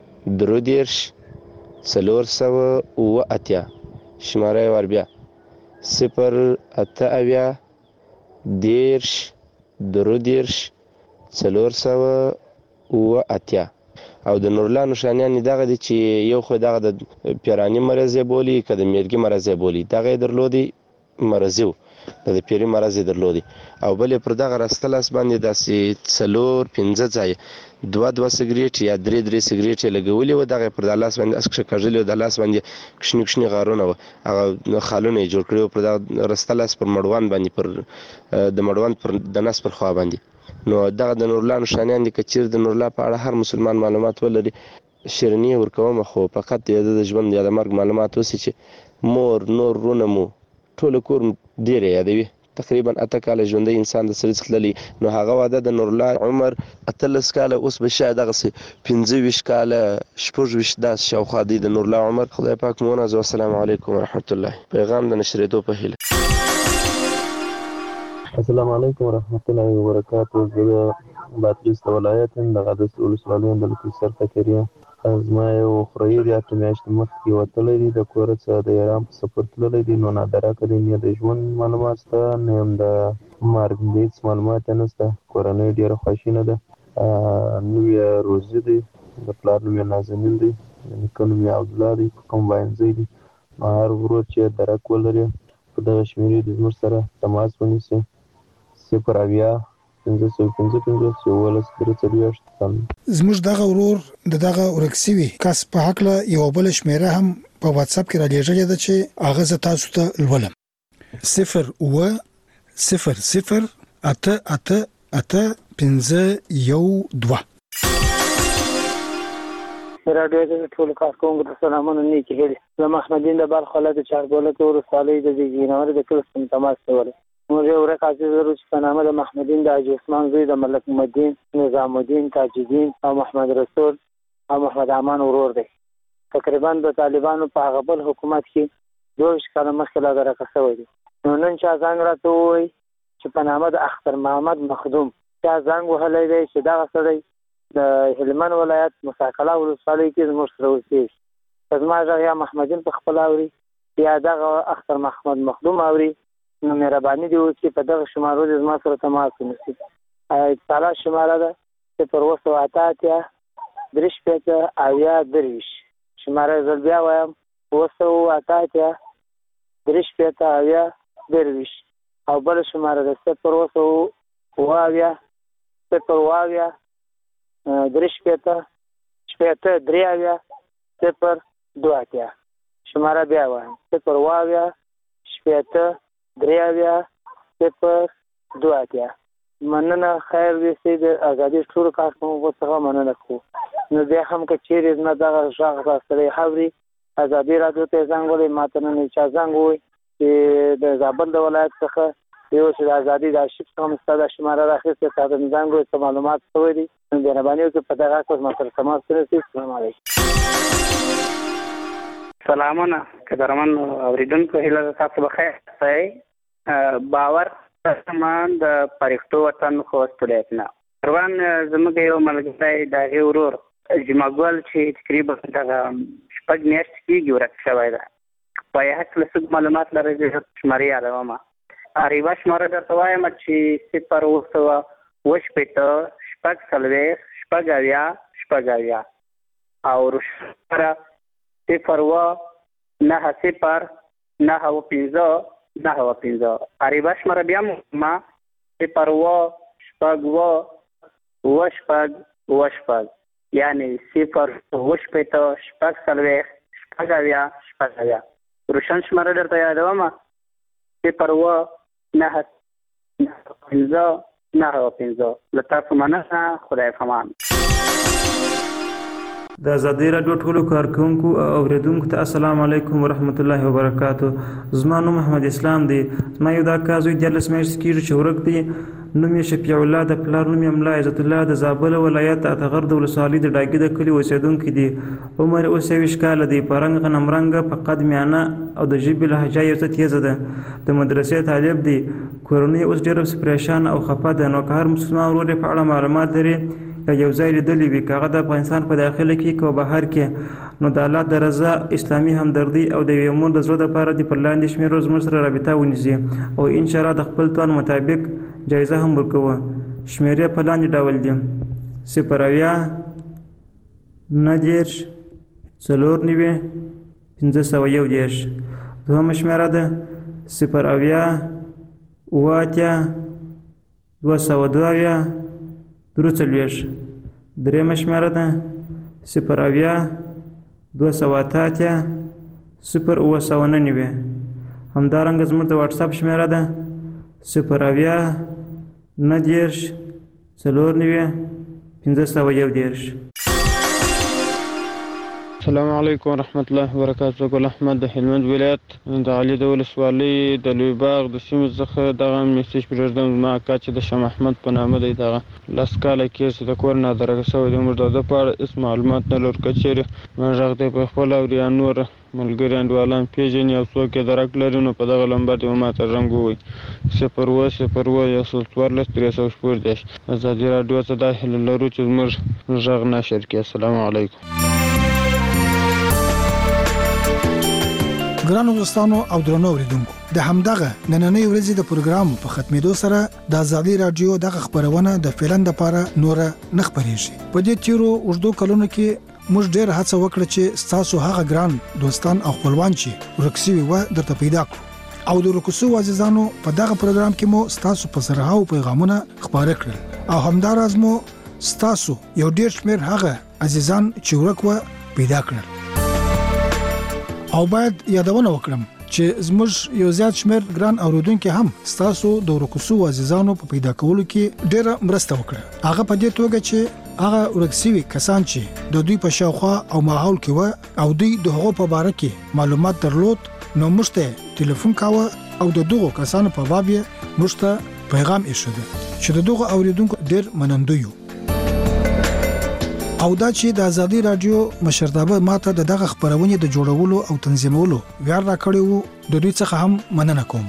درې دېرش څلور سوه اوه اتیا. شمېره یې وار بیا صفر اته اویا دیرش درو دیرش څلور سوه اوه اتیا. او د نورلا نښانیان یې دغه دي چې یو خو دغه د پیراني مرض یې بولي که د میرګي مرض یې بولي دغه یې درلودي مرضي و د پیري مرض یې درلودي. او بل یې پر دغه راسته لاس باندې داسې څلور پنځه ځایه دوه دوه سګرېټ یا درې درې سګرېټ یې لګولي وو دغه یې پر دا لاس باندې داسې کښکږلي وو د لاس باندې کښني کښني غارونه وو هغه خالونه یې جوړ کړي وو پر دغه راسته لاس پر مړوند باندې پر د مړوند پر د نس پر خوا باندې. نو دغه د نورلا نښانیان دي که چیرې د نورلا په اړه هر مسلمان معلومات ولري شیریني یې ورکومه خو فقط د د ژوند یا د مرګ معلومات اوسي چې مور نور رونه مو ټوله کور ډېر یې یادوي. تقریبا اته کاله ژوندی انسان د سړي څخه تللی نو هغه واده د نورلا عمر اتلس کاله اوس به شاید دغسې پنځه ویشت کاله شپږ ویشت داسې شاوخوا دی د نورلا عمر. خدای پاک مو ونازو. السلام علیکم ورحمت الله. پیغام د نشرېدو په هیله. السلام علیکم ورحمت الله وبرکاتو. زه د بادغیس د ولایت یم د قادس ولسوالۍ یم د لطفي سر فقیر یم. زما یو خوریی دی اته میاشتې مخکې وتلی دی د کوره څخه د ایران په سفر تللی دی نو نادراکه دی نه د ژوند معلومات شته نه هم د مرګ هېڅ معلومات یې نشته. کورنۍ ډېره خواشینه ده. نوم یې روزي دی د پلار نوم یې نازنین دی د نیکه نوم یې عبدالله دی په کمباینزی دی. نو هر ورور چې درک ولري په دغه شمېرې د زموږ سره تماس ونیسي صفر اویا پنځه سوه پنځه پنځوس یولس درې څلوېښت. زموږ دغه ورور د دغه ورک سوي کس په هکله یوه بله شمېره هم په واتساپ کې رالیږلې ده چې هغه زه تاسو ته لولم. صفر اوه صفر صفر اته اته اته پنځه یو دوه. راډیو د ټولو کارکوونکو ته سلامونه نیکې هیلې. زه محمدین د بلخ ولایت د چارګولکې ولسوالۍ د زیږېنور د کلي څخه تماس کولی. موږ یو ورک عزیز لرو چې په نامه د محمدین د حاجي عثمان زوی د ملک محمدین نظام الدین تاجالدین او محمد رسول او محمد امان ورور دی. تقریبا د طالبانو په هغه بل حکومت کې دوه ویشت کاله مخکې لا درکه شوی دی. نو نن چا زنګ راته ووایي چې په نامه د اختر محمد مخدوم چا زنګ وهلی دی چې دغه سړی د هلمند ولایت مساکله ولسوالۍ کې زموږ سره اوسېږي. زما غږ یا محمدین په خپل اوري یا دغه اختر محمد مخدوم اوري نو مهرباني دې وکړي په دغه شمارو دې زما سره تماس ونیسي. اتصالات شماره ده صفر اوه سوه اته اتیا درې شپېته اویا درویشت. شماره یې زه بیا وایم اوه سوه اته اتیا درې شپېته اویا درویشت. او بله شماره ده صفر اوه سوه اوه اویا صفر اوه اویا درې شپېته شپېته درې اویا صفر دوه اتیا. شماره بیا وایم صفر اوه اویا شپېته درې اویا صفر دوه اتیا. مننه. خیر ویسي د ازادي ټولو کارکوونکو څخه مننه کوو. نو بیا هم که چیرې زما دغه غږ راستلی اوري ازادي راډیو ته یې زنګ ووهئ. ما ته نن چا زنګ ووایي چې د زابل د ولایت څخه یو چې د ازادي د آرشیف څخه مې ستا دا شماره راخیستې تا ته مې زنګ ووایي څه معلومات شوی دي نو مهرباني وکړئ په دغه حق ما سره تماس ونیسئ. السلام علیکم. سلامونه قدرمن اورېدونکو هیله ده تاسو بخیر اوسئ. باور سامان د پرښتو وطن خوست ولایت نه روان زموږ یو ملګری د هغې ورور جمعګل چې تقریبا دغه شپږ میاشتې کېږي ورک شوی ده. په یې هکله څوک معلومات لرئ زه شمارې یادومه. یوه شماره درته وایم چې صفر اوه سوه اوه شپېته شپږ څلوېښت شپږ اویا شپږ اویا او روشماره صفر اوه نهه صفر نهه اوه پنځه نهه اوه پنځه. عربه شماره بیا ما صفر اوه شپږ اوه اوه شپږ اوه شپږ یعنې صفر اوه شپېته شپږ څلوېښت شپږ اویا شپږ اویا. روشن شماره درته یادومه صفر اوه نهه پنځه نهه اوه پنځه. له تاسو مننه. خدای پامان. د ازادي راډیو ټولو کارکوونکو او اوریدونکو ته السلام علیکم ورحمت الله وبرکاتو. زما نوم محمد اسلام دی. زما یو دا کار زوی دیارلس میاشتې کېږي چې ورک دی. نوم یې شفیع الله د پلار نوم یې ملا عزت الله د زابل ولایت اتغر د ولسوالۍ د ډاګي د کلي اوسېدونکی دی. عمر یې اوس یوویشت کاله دی. په رنګ غنم رنګه په قد میانه او د ژبې لهجه یې څه تیزه ده. د مدرسې طالب دی. کورنۍ اوس ډېره پریشان او خفه ده. نو که هر مسلمان ورور یې په اړه معلومات لري یا یو ځای لیدلی وي، که هغه د افغانستان په داخله کې که بهر کې، نو د الله د رضا، اسلامي همدردي او د یوې مور د زړه دپاره دې پر لاندې شمېرو زموږ سره رابطه ونیسي او انشاءالله د خپل توان مطابق جایزه هم ورکوو. شمېرې په لاندې ډول دي: صفر اویا نهه دېرش څلور نوي پنځه سوه یو دېرش. دوهمه شمېره ده صفر اویا اوه اتیا دوه سوه دوه اویا درې څلوېښت. درېیمه شمېره ده صفر اویا دوه سوه اته اتیا صفر اوه سوه نهه نوي. همدارنګه زموږ د واټساپ شمېره ده صفر اویا نهه دېرش څلور نوي پنځه سوه یو دېرش. السلام علیکم ورحمت الله وبرکاتہ. ګل احمد د هلمند ولایت د علي د ولسوالۍ د لوی باغ د سیمې څخه دغه میسج پرېږدم. زما اکا چې د شاه محمد په نامه دی، دغه لس کاله کېږي چې د کور نادرګه شوی دی. موږ د ده په اړه هېڅ معلومات نه لرو. که چېرې موږ غږ دی په خپله اوري یا نور ملګري انډیوالان پېژني او څوک یې درک لري، نو په دغه نمبر دې ماته زنګ ووایي: صفر اووه صفر اووه یو سل څوارلس درې سوه شپږ دېرش. ازادي راډیو ته دا هیله لرو چې زموږ غږ نشر کړي. السلام علیکم. ګرانو دوستانو او درنو اوریدونکو، د همدغه نننۍ ورځې د پروګرام په ختمېدو سره د ازادي راډیو دغه خبرونه د فعلن لپاره نوره نه خپرېږي. په دې تیرو اوږدو کلونو کې موږ ډېر هڅه وکړه چې ستاسو هغه ګران دوستان او خپلوان چې ورک سوي وه درته پیدا کړو، او د ورکو سوو عزیزانو په دغه پروګرام کې مو ستاسو په زرهاو پیغامونه خپاره کړل، او همداراز مو ستاسو یو ډېر شمېر هغه عزیزان چې ورک وه پیدا کړل. او باید یادونه وکړم چې زموږ یو زیات شمېر ګران اوریدونکو هم ستاسو د ورکو سوو عزیزانو په پیدا کولو کې ډېره مرسته وکړه. هغه په دې توګه چې هغه ورک سوي کسان چې د دوی په شاوخوا او ماحول کې وه او دوی د هغو په باره کې معلومات درلود، نو موږ ته ټلیفون کاوه او د دغو کسانو په باب یې موږ ته پیغام ایښوده چې د دغو اوریدونکو ډېر منندوی یو. او دا چې د ازادي راډیو مشرتابه ماته د دغه خبرونې د جوړولو او تنظیمولو ویار راکړی وو، د دوی څخه هم مننه کوم.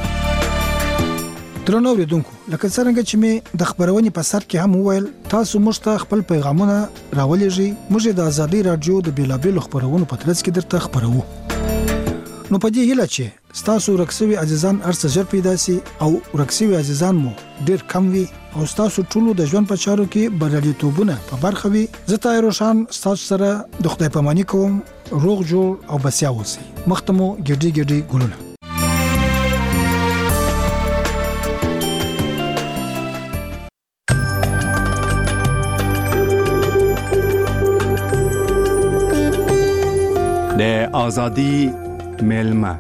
درنو اوریدونکو، لکه څنګه چې مې د خبرونې په سر کې هم وویل، تاسو موږ ته خپل پیغامونه راولېږئ. موږ د ازادي راډیو د بیلابېلو خبرونو په ترڅ کې درته خبرو. نو په دې هیله چې ستاسو ورک سوي عزیزان ارڅ ژر پیدا سي او ورک سوي عزیزان مو ډېر کم وي او ستاسو ټولو د ژوند په چارو کې بریالیتوبونه په برخه وي. زه طاهر روشان ستاسو سره د خدای پاماني کوم. روغ جوړ او بسیا اوسئ. مخته مو ګډي ګډي ګلونه. د ازادي میلمه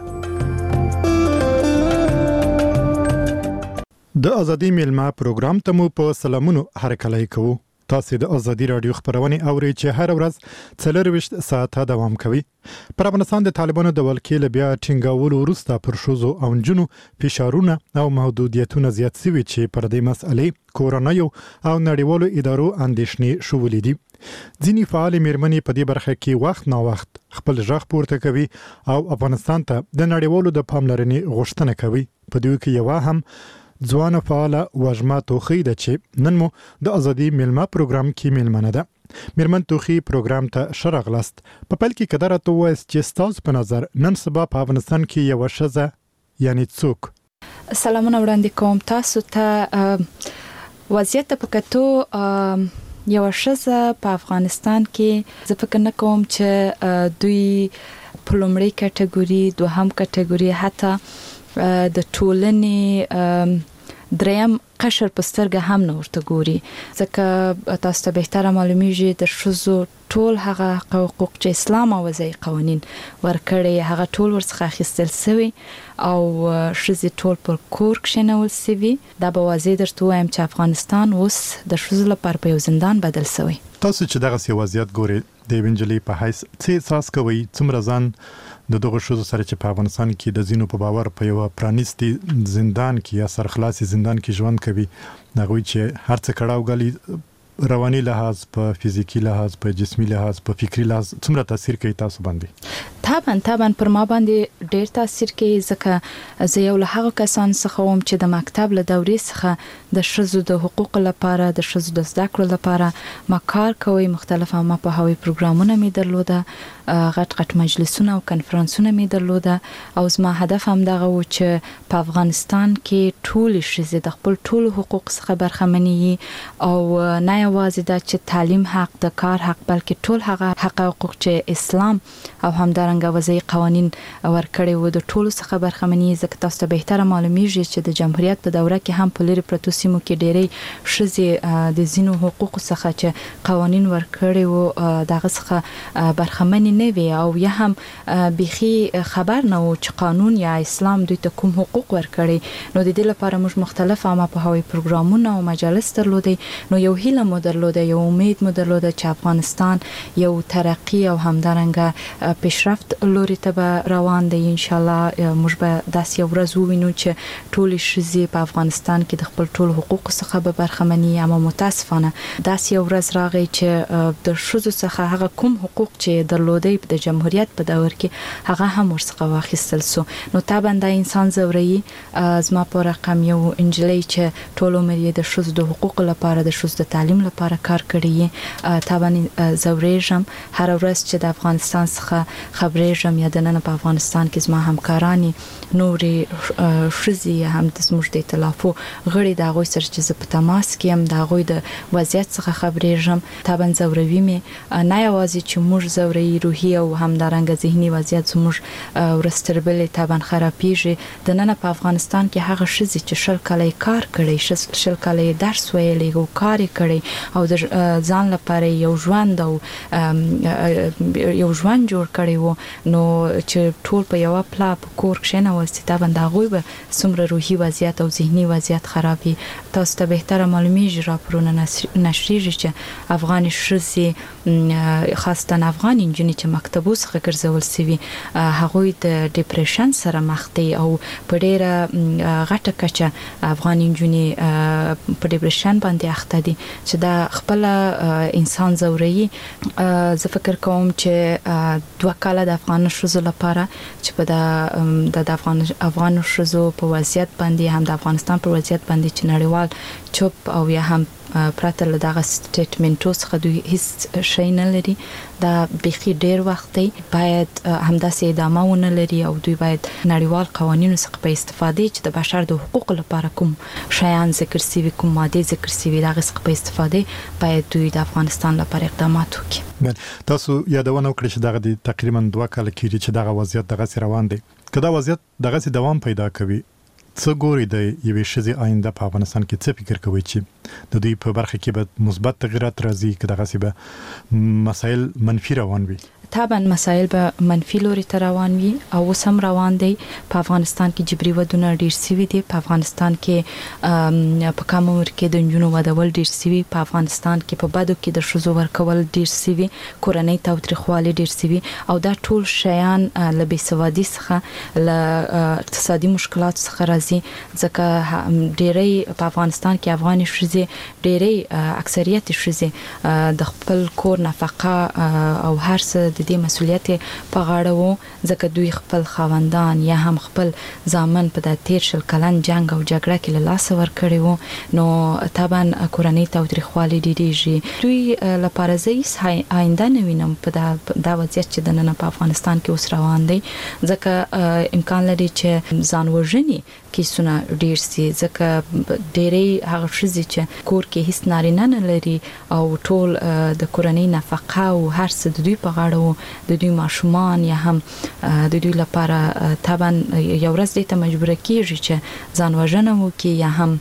د ازادي میلمه پروګرام ته مو په سلامونو هرکلی کوو. تاسو د ازادي رادیو خبرونه اورئ چې هر ورځ څلور وشت ساعته دوام کوي. پر افغانستان د طالبانو د ولکې له بیا ټینګاولو وروسته پر ښځو او نجونو فشارونه او محدودیتونه زیات شوي چې پر دې مسئلې کورنیو او نړیوالو ادارو اندېښنې شولې دي. ځینې فعال میرمنې په دې برخه کې وخت نا وخت خپل غږ پورته کوي او افغانستان ته د نړیوالو د پاملرنې غوښتنه کوي. په دې کې یو هم ځوانه فعاله وژما توخی ده چې نن مو د ازادي میلمه پروګرام کې میلمنه ده. میرمن توخی پروګرام ته شرغلست. په پل کې قدرت تو وایس چې ستاسو په نظر نن سبا په افغانستان کې یو شزه یعنی څوک. سلامونه وړاندې کوم تاسو ته. وضعیت په کتو یو شزه په افغانستان کې زه فکر نه کوم چې دوی په لومړۍ کټګوري، دوهم کټګوري، حتی د ټولنې دریم قشر په سترګه هم نه ورته ګوري، ځکه تاسو ته بهتره معلومیږي د ښځو ټول هغه حقوق چې اسلام او وضعي قوانین ورکړي هغه ټول ورڅخه اخیستل شوی او ښځې ټول پر کور کښېنول شوي. دا به واضح درته وایم چې افغانستان اوس د ښځو لپاره په یو زندان بدل شوی. تاسو چې دغه سی وضعیت ګوري د وینجلې په حیث څه احساس کوي؟ څومره ځان د دغه ښځو سره چې په افغانستان کې د ځینو په باور په یو پرانیستي زندان کې یا سرخلاصي زندان کې ژوند کوي، هغوی چې هر څه کړاو غلي رواني لحاظ په فزیکی لحاظ په جسمي لحاظ په فکری لحاظ څومره تاثیر کوي تاسو باندې؟ طبعا طبعا پر ما باندې ډیر تاثیر کوي ځکه زه یو له هغه کسان څخه وم چې د مکتب له دورې څخه د شذو د حقوق لپاره د شذو د زده کړو لپاره ما کار کوي. مختلفه ما په هوی پروګرامونه می درلوده، غټ غټ مجلسونه او کنفرانسونه می درلوده او زما هدف هم دغه و چې په افغانستان کې ټول شذې د خپل ټول حقوق څخه برخمنې او نه یوازې د چې تعلیم حق، د کار حق، بلکې ټول هغه حق او حقوق چې اسلام او همدارنګه وضعي قوانين ورکړي وو د ټولو څخه برخمنې. ځکه تاسو ته بهتره معلومیږي چې د جمهوریت په دوره کې هم په لری پروتو سیمو کې ډېری شذې د زینو حقوق څخه چې قوانين ورکړي وو دغه څخه برخمنې نه وي او یا هم بيخي خبر نه وو چې قانون یا اسلام دوی ته کوم حقوق ورکړي. نو د دې لپاره موږ مختلف عامه په هوی پروګرامونه او مجالس درلودي. نو یو هیله مو درلوده، یو امید مو درلوده چې افغانستان یو ترقی او همدارنګه پیشرفت لوري ته روان دی. ان شاء الله موږ به داسې یو ورځ ووینو چې ټول شذې په افغانستان کې د خپل ټول حقوق څخه به برخمنې. اما متاسفانه داسې یو ورځ راغی چې د شذو څخه هغه کوم حقوق چې درلودي د جمهوریت په دور کې هغه هم ورڅخه واخیستل سو. نو طبعا د انسان زوري زما په رقم یو انجلۍ چې ټول عمر یې د شذو د حقوق لپاره د شذو د تعلیم لپاره کار کړی. طبعا زوريجم هر ورځ چې د افغانستان څخه خبرېږم یا د نن په افغانستان کې زما همکارانی نورې شذې هم د زموږ د ائتلافو غړي د غوي سره چې په تماس کې هم د غوي د وضعیت څخه خبرېږم. طبعا زوروي مې نه یوازې چې موږ زوري روحي او همدارنګه ذهني وضعیت زموږ ورستربلې طبعا خرابېږي. د نن په افغانستان کې هغه شذې چې شل کال کار کړي، شل کال درس ویلي او کار کړي او د ځان لپاره یو ژوند او یو ژوند جوړ کړي وو، نو چې ټول په یو پلا په کور کې نه وستي دا بنده غوي به څومره روحي وضعیت او ذهني وضعیت خرابي. تاسو ته بهتره معلومیږي راپورونه نشریږي چې افغان شذې خاصه افغان انجنیر چې مکتبو څخه ګرځول سوي هغوی د ډیپریشن سره مخ دي او په ډیره غټه کچه افغان انجنیر په ډیپریشن باندې اخته دي چې دا خپل انسان زوري. زه فکر کوم چې دوه کاله د افغان شذو لپاره چې په د افغان افغان شذو په وضعیت باندې هم د افغانستان په وضعیت باندې چې نړیوال چوپ او یا هم پراته له دغه سټیټمنټو څخه دوی هیڅ شی نه لري. دا بيخي ډیر وخت دی باید همداسې ادامه ونه لري او دوی باید نړیوال قوانینو څخه په استفاده چې د بشر د حقوقو لپاره کوم شیان ذکر سوي، کوم ماده ذکر سوي، دغه څخه په استفاده باید دوی د افغانستان لپاره اقدامات وکړي. تاسو یادونه وکړئ چې دغه تقریبا دوه کال کېږي چې دغه وضعیت دغه روان دی. کله وضعیت دغه دوام پیدا کوي څه ګوري د یوې شذې آینده په افغانستان کې څه فکر کوي چې د دوی په برخه کې به مثبت تغیرات راځي که دغه سی به مسایل منفي روان وي؟ طبعا مسایل به منفي لوري ته روان وي او اوس هم روان دي. په افغانستان کې جبري ودونه ډیر سوي دي. په افغانستان کې په کم عمر کې د نجونو ودول ډیر سوي. په افغانستان کې په بدو کې د شذو ورکول ډیر سوي. کورنۍ تاوتریخوالی ډیر سوي او دا ټول شیان له بېسوادي څخه له اقتصادي مشکلات څخه راځي. ځکه ډېری په افغانستان کې افغان شذې ډېری اکثریت شذې د خپل کور نفقه او هر څه د دې مسولیت په غاړه وو ځکه دوی خپل خاوندان یا هم خپل ځامن په د تیر شل کلن جنگ او جګړه کې له لاسه ورکړي وو. نو طبعا کورنۍ تاوتریخوالی ډېرېږي. دوی لپاره زه هیڅ آینده نه وینم په دا وضعیت چې د نن په افغانستان کې اوس روان دی ځکه امکان لري چې ځان وژنې کیسونه ډیر سي ځکه ډېرې هغه ښځې چې کور کې هیڅ نارینه نه لري او ټول د کورنۍ نفقه او هر څه د دوی په غاړه وو، د دوی ماشومان یا هم د دوی لپاره طبعا یو ورځ دې ته مجبوره کیږي چې ځان وژنه وکړي یا هم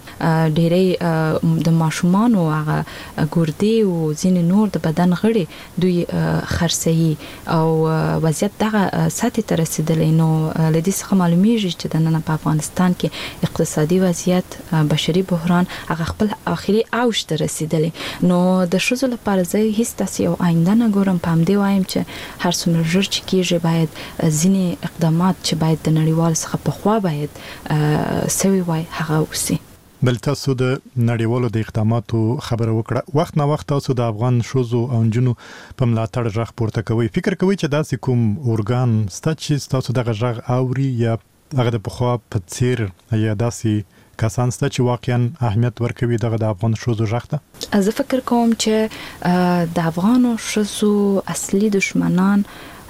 ډېرې د ماشومانو هغه ګردې او ځینې نور د بدن غړي دوی خرڅوي او وضعیت دغه سطحې ته رسېدلی. نو له دې څخه معلومیږي چې د نن په افغانستان کې اقتصادي وضعیت، بشري بحران هغه خپل آخري اوج ته رسیدلی. نو د ښځو لپاره زه هیڅ داسې یو آینده نه ګورم. په همدې وایم چې هر څومره ژر چې کېږي باید ځینې اقدامات چې باید د نړیوال څخه پخوا باید سوي وای هغه وسي. بل تاسو د نړیوالو د اقداماتو خبره وکړه. وخت نه وخت تاسو د افغان شوزو او نجونو په ملاتړ ژغ پورته کوي. فکر کوي چې داسې کوم اورګان ستا چې تاسو دغه ژغ اوري یا هغه د پخوا په څیر یا داسې کسان ستا چې واقعا اهمیت ورکوي دغه د افغان شوزو ژغ ته؟ زه فکر کوم چې د افغانو شوزو اصلي دشمنان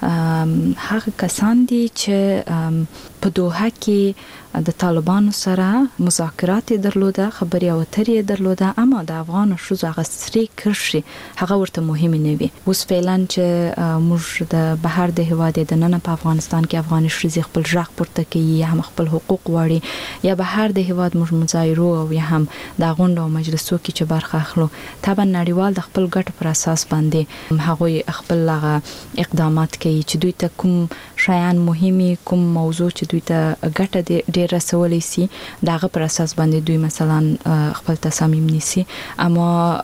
هغه کسان دي چې په دوحه کې د طالبانو سره مذاکرات درلوده، خبري او اترې درلوده، اما د افغان شوزو هغه سری کرشي هغه ورته مهم نه وي. اوس فعلا چې موږ د بهر د هواد د نن په افغانستان کې افغان شوزي خپل ژغ پورته کوي یا هم خپل حقوق غواړي یا بهر د هواد موږ مظاهرو او یا هم د غونډو او مجلسو کې چې برخه اخلو، طبعا نړیوال د خپل ګټ پر اساس باندې هغه خپل اقدامات کوي چې دوی ته کوم شایان مهمي، کوم موضوع چې دوی ته ګټه ډیر رسولې سي داغه پر اساس باندې دوی مثلا خپل تصامیم نیسي. اما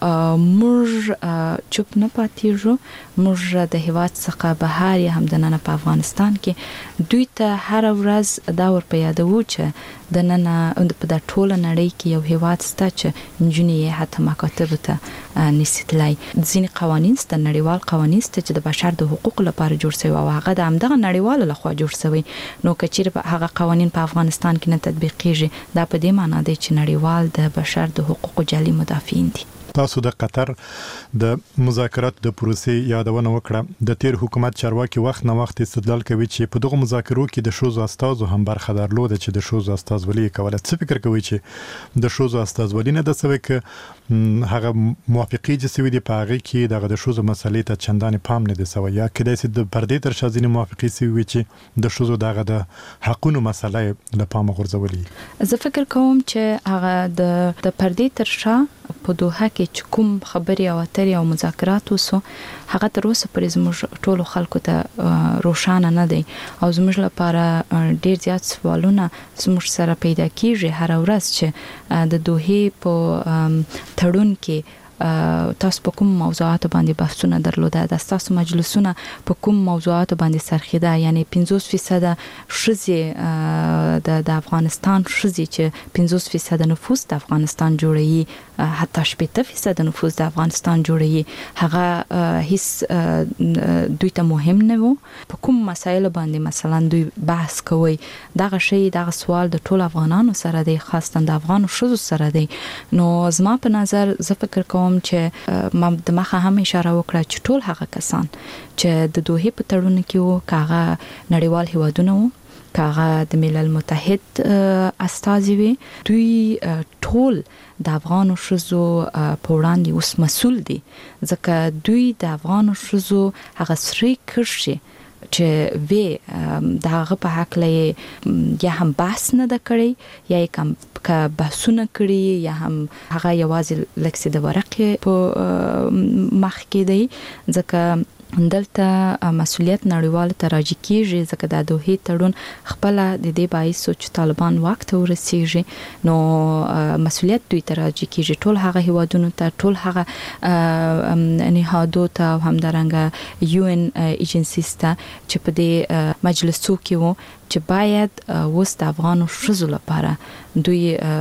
موږ چوپ نه پاتېږو، موږ د هواد څخه بهر یا هم د نن په افغانستان کې دوی ته هر ورځ دا ور په یادو چې د نن په د ټوله نړۍ کې یو هواد ستا چې انجنیری حتی مکاتب ته نسیتلای. ځینې قوانین ست نړیوال قوانین ست چې د بشر د حقوقو لپاره جوړ شوی او هغه د همدغه نړیوال لخوا جوړ شوی. نو کچیر هغه قوانین په افغانستان کې نه تطبیقیږي، دا په دې معنی دی چې نړیوال د بشر د حقوقو جعلي مدافعین دي. تاسو د قطر د مذاکرات د پروسې یادونه وکړه. د تیر حکومت چارواکي وخت نه وخت استدلال کوي چې په دغه مذاکرو کې د شوزو استازو هم برخه درلوده چې د شوزو استازولي کوله. څه فکر کوي چې د شوزو استازولي نه د سوي ک هغه موافقي چې سوي دی په هغه کې دغه د شوزو مسلې ته چندان پام نه دی سوي یا کله چې د پردې تر شازینه موافقي سوي چې د شوزو دغه د حقونو مسلې له پام غورځولي؟ زه فکر کوم چې هغه د د پردې تر شا په دوحه کې چې کوم خبري او اترې او مذاکرات وسو هغه تر اوسه پرې زموږ ټولو خلکو ته روښانه نه دی او زموږ لپاره ډیر زیات سوالونه زموږ سره پیدا کیږي هر ورځ چې د دوحې په تړون کې تاسو په کوم موضوعات باندې بحثونه درلوده، د تاسو مجلسونه په کوم موضوعات باندې سرخیده، یعنی پنځوس فیصد شذي د د افغانستان شذي چې پنځوس فیصد نفوس د افغانستان جوړي، حتی شپږ فیصد نفوس د افغانستان جوړي، هغه هیڅ دوی ته مهم نه وو. په کوم مسایل باندې مثلا دوی بحث کوي، دغه شی دغه سوال د ټول افغانانو سره دی، خاصه د افغان شذو سره دی. نو زما په نظر زه فکر کوم چې ما د مخه هم اشاره وکړه چې ټول هغه کسان چې د دوحې په تړون کې وو، کاغه نړیوال هیوادونه وو، کاغه د ملل متحد استازي وي، دوی ټول د افغانو شذو په وړاندې اوس مسؤل دي، ځکه دوی د افغانو شذو هغه سری کرشي چې وی داغه په حق لې یا هم بحث نه د کړی یا کوم کا بحثونه کړی یا هم هغه یوازې لکسي د ورقې په مخ کې دی، ځکه دلته مسؤلیت نړیوال ته راځي کیږي، ځکه د دوحې تړون خپل د دې باعث چې طالبان وخت ورسیږي نو مسؤلیت دوی ته راځي کیږي، ټول هغه هیوادونو ته، ټول هغه نهادو ته او همدارنګه یو ان ایجنسیز ته چې په دې مجلسو کې وو چې باید وست افغانو شذو لپاره دوی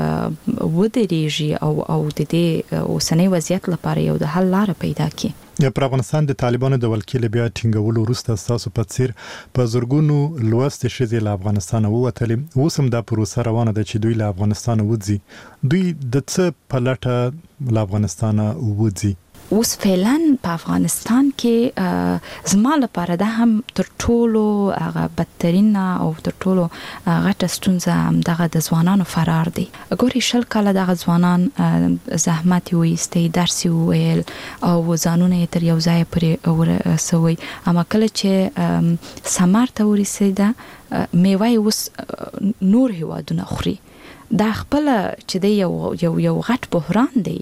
ودرېږي او او د دې اوسنۍ وضعیت لپاره یو د حل لار پیدا کړي. په افغانستان د طالبانو د ولکې بیا ټینګولو وروسته تاسو په څیر په زورګونو لوست شذې له افغانستان ووتلې، اوس هم دا پروسه روانه ده چې دوی له افغانستان وځي. دوی د څه په لټه له افغانستان وځي؟ اوس فعلا په افغانستان کې زما لپاره ده هم تر ټولو هغه بدترین او تر ټولو غټه ستونزه هم دغه د ځوانانو فرار دی. ګوري شل کاله دغه ځوانان زحمت وایستي، درس ویل او ځانونه تر یو ځای پرې ورسوي، اما کله چې سمار ته ورسېده میوه اوس نور هیوادونه خوري. دا خپل چې دی یو یو یو غټ بحران دی،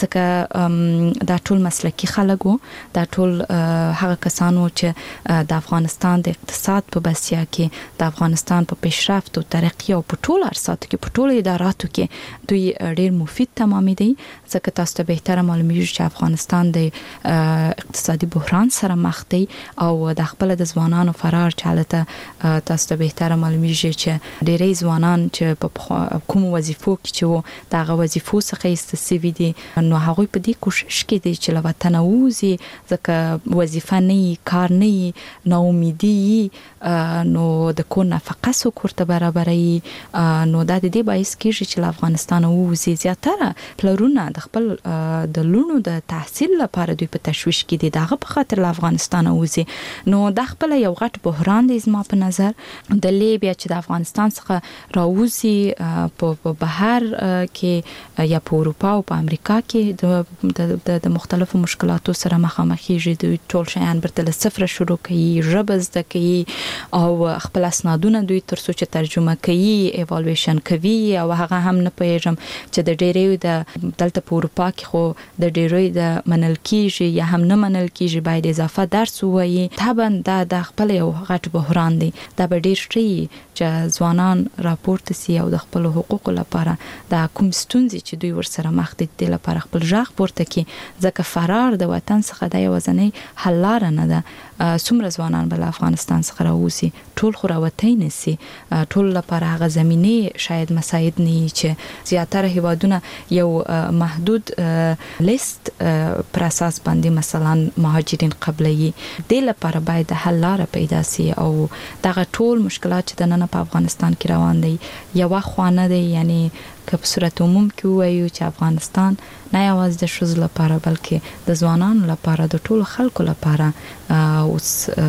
ځکه دا ټول مسلکی خلک وو، دا ټول هغه کسانو چې د افغانستان د اقتصاد په بسیا کې، د افغانستان په پیشرفت او ترقی او په ټول ارساتو کې، په ټول اداراتو کې دوی ډیر مفید تمامې دي، ځکه تاسو ته بهتره معلومیږي چې افغانستان د اقتصادي بحران سره مخ دی او د خپل د ځوانانو فرار چالته تاسو ته بهتره معلومیږي چې ډېری ځوانان چې په کوم وظیفو کې چې دغه وظیفو څخه استفادې دي نو هغه په دې کوشش کې دي چې له وطن ووزي ځکه وظیفه نه کار نه نو امیدي نو د کو نفقه سو کوړه برابرې نو د دې باعث کېږي چې افغانستان ووزي زیاتره پلرونه د خپل د لونو د تحصیل لپاره دوی په تشویش کې دي دغه په خاطر افغانستان ووزي نو د خپل یو غټ بحران دی زما په نظر د لیبیا چې د افغانستان څخه راوځي په بهر کې یا په اروپا او په امریکا کې د د مختلفو مشکلاتو سره مخامخ کیږي د ټول شیان برته له صفر شروع کوي ژبه زده کوي او خپل اسنادونه دوی تر څو چې ترجمه کوي ایوالویشن کوي او هغه هم نه پېژم چې د ډېرې د دلته په اروپا کې خو د ډېرې د منل کیږي یا هم نه منل کیږي باید اضافه درس وایي طبعا دا د خپل یو غټ بحران دی دا به ډېر شي چې ځوانان راپورته سي او د خپل حقوقو لپاره د کوم ستونزې چې دوی ورسره مخ دي د لپاره خپل ژغ پورته کړي ځکه فرار د وطن څخه د یوازنۍ حل لار نه ده څومره ځوانان بل افغانستان څخه راوځي ټول خو راوتی نه سي ټول لپاره هغه زمينه شاید مساعد نه چې زیاتره هیوادونه یو محدود لیست پر اساس باندې مثلا مهاجرین قبلي د لپاره باید حل لار پیدا سي او دغه ټول مشکلات چې د نن په افغانستان کې روان دي یو خوانه دي یعنی که په صورت عموم کې وایو چې افغانستان نه یوازې د ښځو لپاره بلکې د ځوانانو لپاره د ټولو خلکو لپاره اوس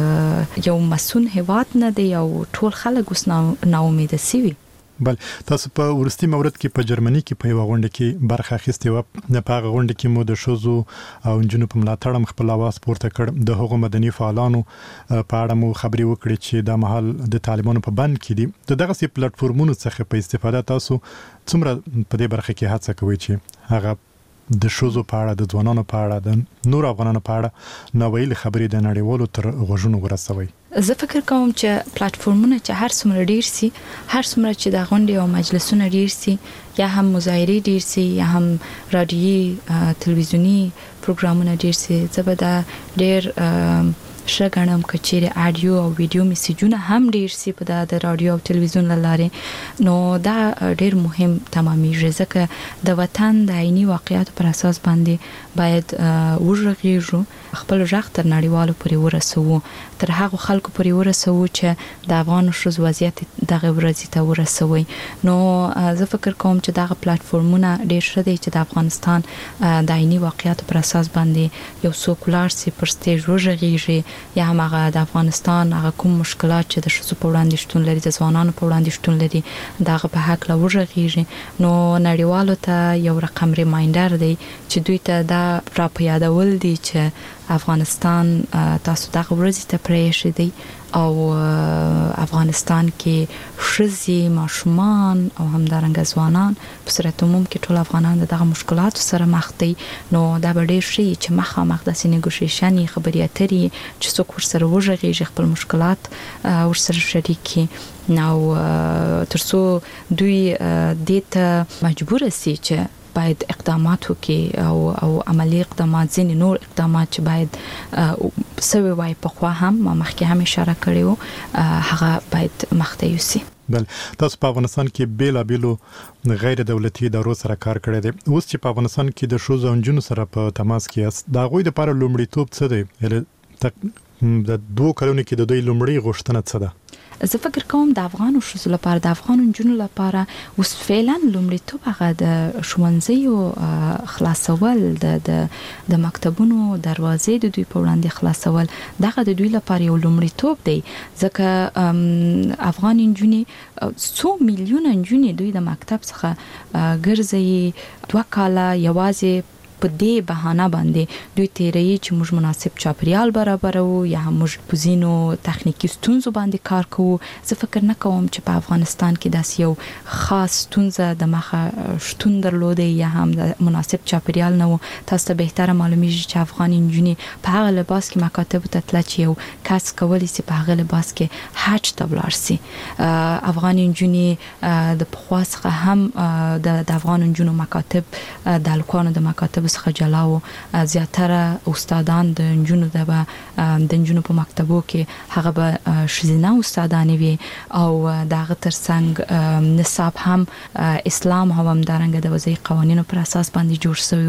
یو مسون هیواد نه دی او ټول خلک اوس نا امیده سوي بل تاسو په ورستي مورد کې په جرمني کې په یو غونډه کې برخه اخیستې و نه په غونډه کې مو د شوزو او جنوب په ملاتړ خپل आवाज پورته کړ د هغو مدني فعالانو په اړه مو خبري وکړي چې د محل د طالبانو په بند کې دي دغه سي پلیټ فارمونو څخه په استفاده تاسو څومره په دې برخه کې هڅه کوي چې هغه د شوزو په اړه د ځوانانو په اړه د نور افغانانو په اړه نو ویل خبري د نړیوالو تر غوښنو ورسوي زه فکر کوم چې پلیټ فارمونه چې هر څومره ډیر سي هر څومره چې د غونډې او مجلسونه ډیر سي یا هم مظاهره ډیر سي یا هم رادیوي تلویزیونی پروګرامونه ډیر سي زبدا ډیر شګنم کچېره اډیو او ویډیو میسجونه هم ډیر سي په د رادیو او تلویزیون لاره نو دا ډیر مهم تمامېږي ځکه د وطن د عیني واقعیت پر اساس باندې باید وژغېږو خپل ژغ تر نړیوالو پورې ورسوو تر هغه خلکو پورې ورسوو چې د افغان شوز وضعیت دغه ورځې ته ورسوي نو زه فکر کوم چې دغه پلیټ فارمونه ډیر ښه دي چې د افغانستان د عیني واقعیت پر اساس باندې یو سوکولار سي پر سټیج وژغېږي یا هم هغه د افغانستان هغه کوم مشکلات چې د شوزو په وړاندې شتون لري د ځوانانو په وړاندې شتون لري دغه په حق لا وژغېږي نو نړیوالو ته یو رقم ریمایندر دی چې دوی ته دا را په یادول دي چې افغانستان تاسو دغه ورځې ته پرېښی دی او افغانستان کې ښځې ماشومان او همدارنګه ځوانان په صورت عموم کې ټول افغانان دغه مشکلاتو سره مخ دي نو دا به ډېر شي چې مخامخ د سینګوشیشن خبرې اترې چې څوک ورسره وژغېږي خپل مشکلات ورسره شریک کړي نو ترڅو دوی دې ته مجبور سي چې باید اقدامات وکړي او او عملی اقدامات ځینې نور اقدامات چې باید سوي وای په خوا هم ما مخکې هم اشاره کړې و هغه باید مخته یوسي بل تاسو په افغانستان کې بیل بیلو غیر دولتي ادارو سره کار کړی دی اوس چې په افغانستان کې د شوزو انجونو سره په تماس کې است دا غوي د لپاره لومړیتوب څه دی د دوه کلونو کې د دوی لومړی غوښتنه څه ده زه فکر کوم د افغانو شوزو لپاره د افغان جنونو لپاره اوس فعلا لومړیتوب هغه د ښوونځیو خلاصول د د مکتبونو دروازې د دوی په وړاندې خلاصول دغه د دوی لپاره یو لومړیتوب دی ځکه افغان جنونې څو میلیونه جنونې دوی د مکتب څخه ګرځي دوه کاله یوازې په دې بهانه باندې دوی تیرې چې موږ مناسب چاپریال برابرو یا موږ پوزینو تخنیکی ستونزو باندې کار کوو زه فکر نه کوم چې په افغانستان کې داس یو خاص ستونزه د مخه شتون درلوده یا هم د مناسب چاپریال نه تاسو ته بهتره معلومیږي چې افغان انجونی په هغه لباس کې مکاتب ته تل چې یو کس کولی سي په هغه لباس کې حج ته ولاړ سي افغان انجونی د پخوا څخه هم د افغان انجونو مکاتب د الکوانو د مکاتب مکتب څخه جلا وو. زیاتره استادان د جنونو د د جنونو په مکتبو کې هغه به شزینه استادان وي او دغه ترڅنګ نصاب هم اسلام هم همدارنګه د وضعي قوانینو پر اساس باندې جوړ شوی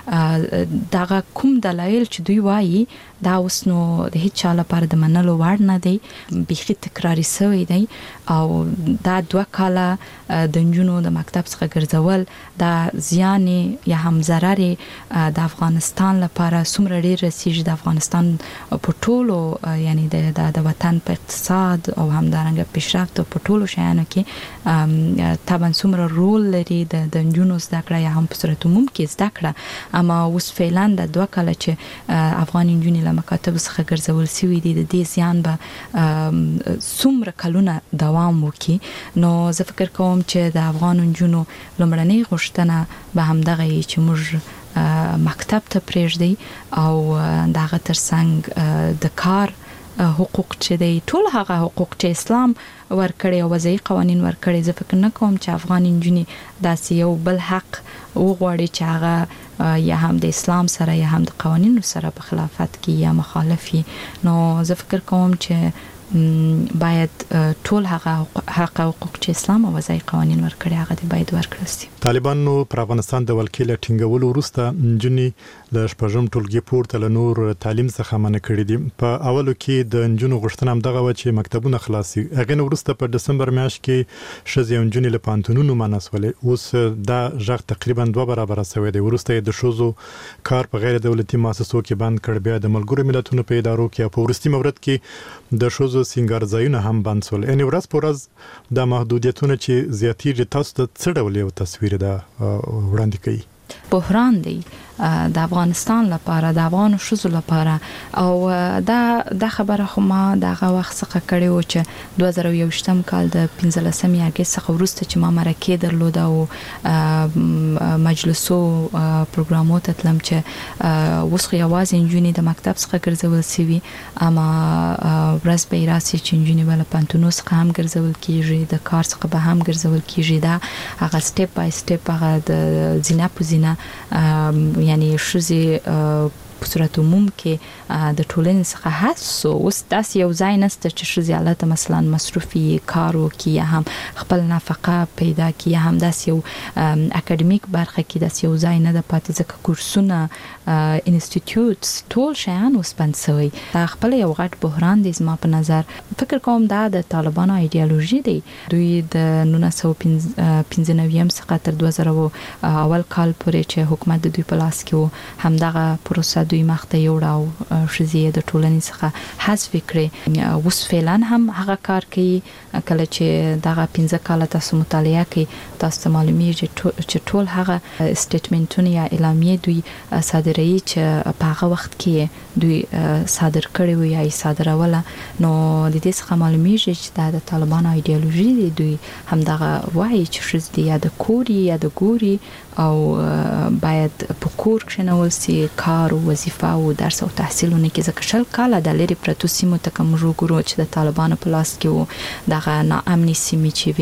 وو. دغه کوم دلایل چې دوی وایي دا اوس نو د هیڅ چا لپاره د منلو وړ نه دی، بیخي تکراری شوی دی او دا دوه کاله د نجونو د مکتب څخه ګرځول دا زیان یا هم ضرر د افغانستان لپاره څومره ډیر رسیږي، د افغانستان په ټولو یعنی د د وطن په اقتصاد او همدارنګه پیشرفت په ټولو شیانو کې طبعا څومره رول لري د د نجونو زده کړه یا هم په صورت عموم کې زده کړه. اما اوس فعلا د دوه کاله چې افغان نجونې له مکاتب څخه ګرځول شوي دي د دې زیان به څومره کلونه دوام وکړي. نو زه فکر کوم چې د افغان نجونو لومړنۍ غوښتنه به همدغه وي چې موږ مکتب ته پرېږدي او دغه ترڅنګ د کار حقوق چې دی ټول هغه حقوق چې اسلام ورکړي او وضعي قوانین ورکړي، زه فکر نه کوم چې افغان نجونې داسې یو بل حق وغواړي چې هغه یا هم د اسلام سره یا هم د قوانینو سره په خلافت کې یا مخالفي. نو زه فکر کوم چې باید ټول هغه حق او حقوق چې اسلام او وضعي قوانین ورکړي هغه دی باید ورکړل شي. طالبانو پر افغانستان د ولکې له ټینګولو وروسته نجونې له شپږم ټولګي پورته له نور تعلیم څخه منع کړي دي. په اولو کې د نجونو غوښتنه هم دغه و چې مکتبونه خلاصي. هغه وروسته په دسمبر میاشت کې ښځې او نجونې له پانتونونو منع شولې. اوس دا ژغ تقریبا دوه برابره شوی دی. وروسته د ښځو کار په غیر دولتي مؤسسو کې بند کړ، بیا د ملګرو ملتونو په ادارو کې، په وروستي مورد کې د ښځو سینګار ځایونه هم بند شول. یعنی ورځ په ورځ د محدودیتونو چې زیاتېږي، تاسو ته څه ډول یو تصویر ده وړاندې کوي؟ بحران دی د افغانستان لپاره، د افغان ښځو لپاره. او دا د خبره خو ما دغه وخت څخه کړې و چې دوه زره یوویشتم کال د پنځلسمې اګست څخه وروسته چې ما مرکې درلوده او مجلسو پروګرامو ته تلم چې اوس خو یوازې نجونې د مکتب څخه ګرځول شوي، اما ورځ به یې راسي چې نجونې به له پوهنتونو څخه هم ګرځول کېږي، د کار څخه به هم ګرځول کېږي. دا هغه سټیپ بای سټیپ هغه د زینه په زینه یعنی ښځې په صورت عموم کې د ټولنې څخه حسو. اوس داسې یو ځای نشته چې ښځې حالت مثلا مصروفي کار وکړي یا هم خپل نفقه پیدا کړي یا هم داسې یو اکاډمیک برخه کې داسې یو ځای نه ده پاتې، ځکه کورسونه انسټیټیوټس ټول شیان اوس بند شوي. دا خپل یو غټ بحران دی زما په نظر. فکر کوم دا د طالبانو ایډیالوژي دی. دوی د نولس سوه پنځه نوي څخه تر دوه زره اول کال پورې چې حکومت د دوی په لاس کې و همدغه پروسه دوی مخته یوړه او ښځې د ټولنې څخه حذف کړې. اوس فعلا هم هغه کار کوي. کله چې دغه پنځه کاله تاسو مطالعه کوي تاسو ته معلومیږي چې ټول هغه سټیټمنټونه یا اعلامیې دوی صادروي چې په هغه وخت کې دوی صادر کړي وي یا یې صادروله. نو د دې څخه معلومیږي چې دا د طالبانو ایډیالوژي دی. دوی همدغه وایي چې ښځې یا د کوري یا د ګوري او باید په کور کښېنول سي، کار او وظیفه او درس او تحصیلونه کې، ځکه شل کاله د لرې پرتو سیمو ته که موږ وګورو چې د طالبانو په لاس کې و، دغه ناامنې سیمې چې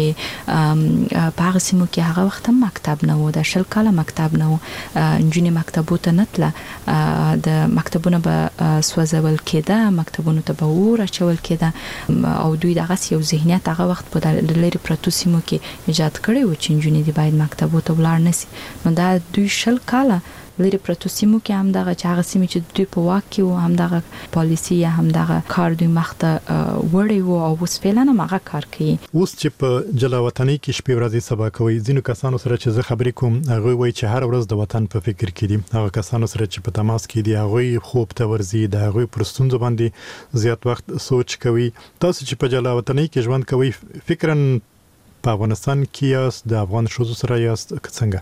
وې په هغه سیمو کې هغه وخت هم مکتب نه و، د شل کاله مکتب نه و، نجونې مکتبو ته نه تله، د مکتبونه به سوځول کېده، مکتبونو ته به اور اچول کېده او دوی دغسې یو ذهنیت هغه وخت په لرې پرتو سیمو کې ایجاد کړی و چې نجونې دې باید مکتبو ته ولاړ نه سي. نو دا دوی شل کاله لري پرتو سیمو کې هم دغه چې هغه سیمې چې دوی په واک کې وو هم دغه پالیسي یا هم دغه کار دوی مخته وړی وو او اوس فعلا هم هغه کار کوي. اوس چې په جلا وطنۍ کې شپې ورځې سبا کوي، ځینو کسانو سره چې زه خبرې کوم هغوی وایي چې هر ورځ د وطن په فکر کې دي. هغه کسانو سره چې په تماس کې دي هغوی خوب ته ورځي، د هغوی پر ستونزو باندې زیات وخت سوچ کوي. تاسو چې په جلا وطنۍ کې ژوند کوئ، فکراً په افغانستان کې یاست، د افغان ښځو سره یاست که څنګه؟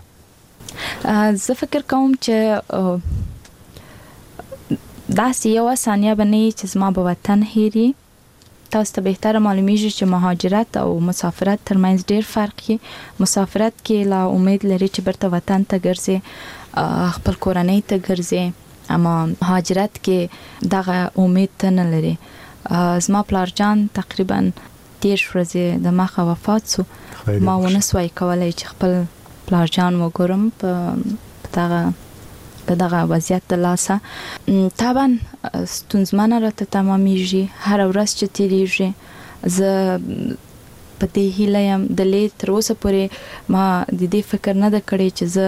زه فکر کوم چې داسې یو ثانیه به نه وي چې زما به وطن هېري. تاسو ته بهتره معلومیږي چې مهاجرت او مسافرت ترمنځ ډیر فرق دی. مسافرت کې لا امید لري چې برته وطن ته ګرځي، خپل کورنۍ ته ګرځي، اما مهاجرت کې دغه امید ته نه لري. زما پلارجان تقریبا دېرش ورځې د مخه وفات شو. ما ونه سوای کولی چې خپل پلارجان وګورم په دغه په دغه وضعیت د لاسه طبعا ستونزمنه راته تمامېږي هر ورځ چې تیریږي زه په دې هیله یم د لې تر اوسه پورې ما د دې فکر نه ده کړی چې زه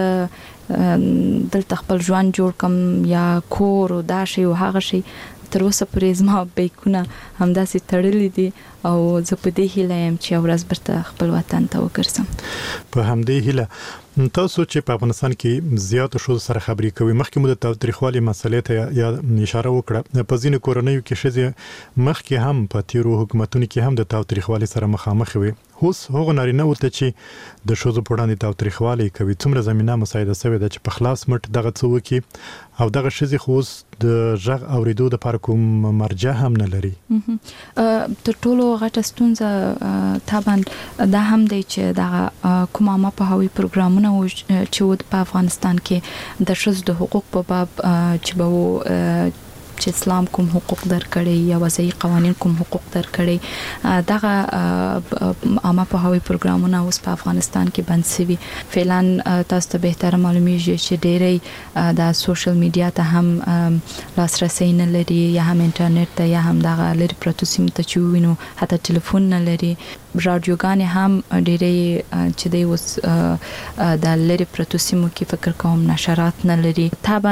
دلته خپل ژوند جوړ کم یا کور او دا شی او هغه شی تر اوسه پورې زما بیکونه همداسې تړلي دي او زه په دې هیله یم چې یو ورځ بیرته خپل وطن ته وګرځم. په همدې هیله تاسو چې په افغانستان کې زیاتو شو سره خبرې کوي مخکې مو د تاریخوالي مسلې ته یا اشاره وکړه په ځینو کورنیو کې شزه مخکې هم په تیرو حکومتونو کې هم د تاریخوالي سره مخامخ وي اوس هغه نارینه ورته چې د شوزو په وړاندې تاریخوالي کوي څومره زمينه مساعده شوی د چې په خلاص مټ دغه څو کې او دغه شزه خوس د ژغ اوریدو د پر کوم مرجع هم نه لري. تر ټولو غټه ستونزه طبعا دا هم دی چې دغه کومه ما په هوی پروګرامونه چې په افغانستان کې د شذ د حقوق په باب چې به چې اسلام کوم حقوق درکړي یا وضعي قوانين کوم حقوق درکړي دغه عامه په هوی پروګرامونه اوس په افغانستان کې بند شوي فعلا تاسو ته به تر معلومیږي چې ډېری د سوشل میډیا ته هم لاسرسي نه لري یا هم انټرنیټ ته یا هم دغه لري پروتو سیم ته چې وینو حتی ټلیفون نه لري رادیوګان هم ډېری چې دی اوس د لري پروتو سیمو کې فکر کوم نشرات نه لري طبعا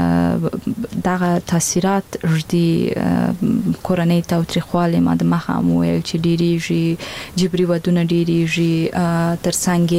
دغه تاثیرات ردی کورنۍ تاوتریخواله ما د مخه مو چې ډېریږي جبري ودونه ډېریږي ترڅنګ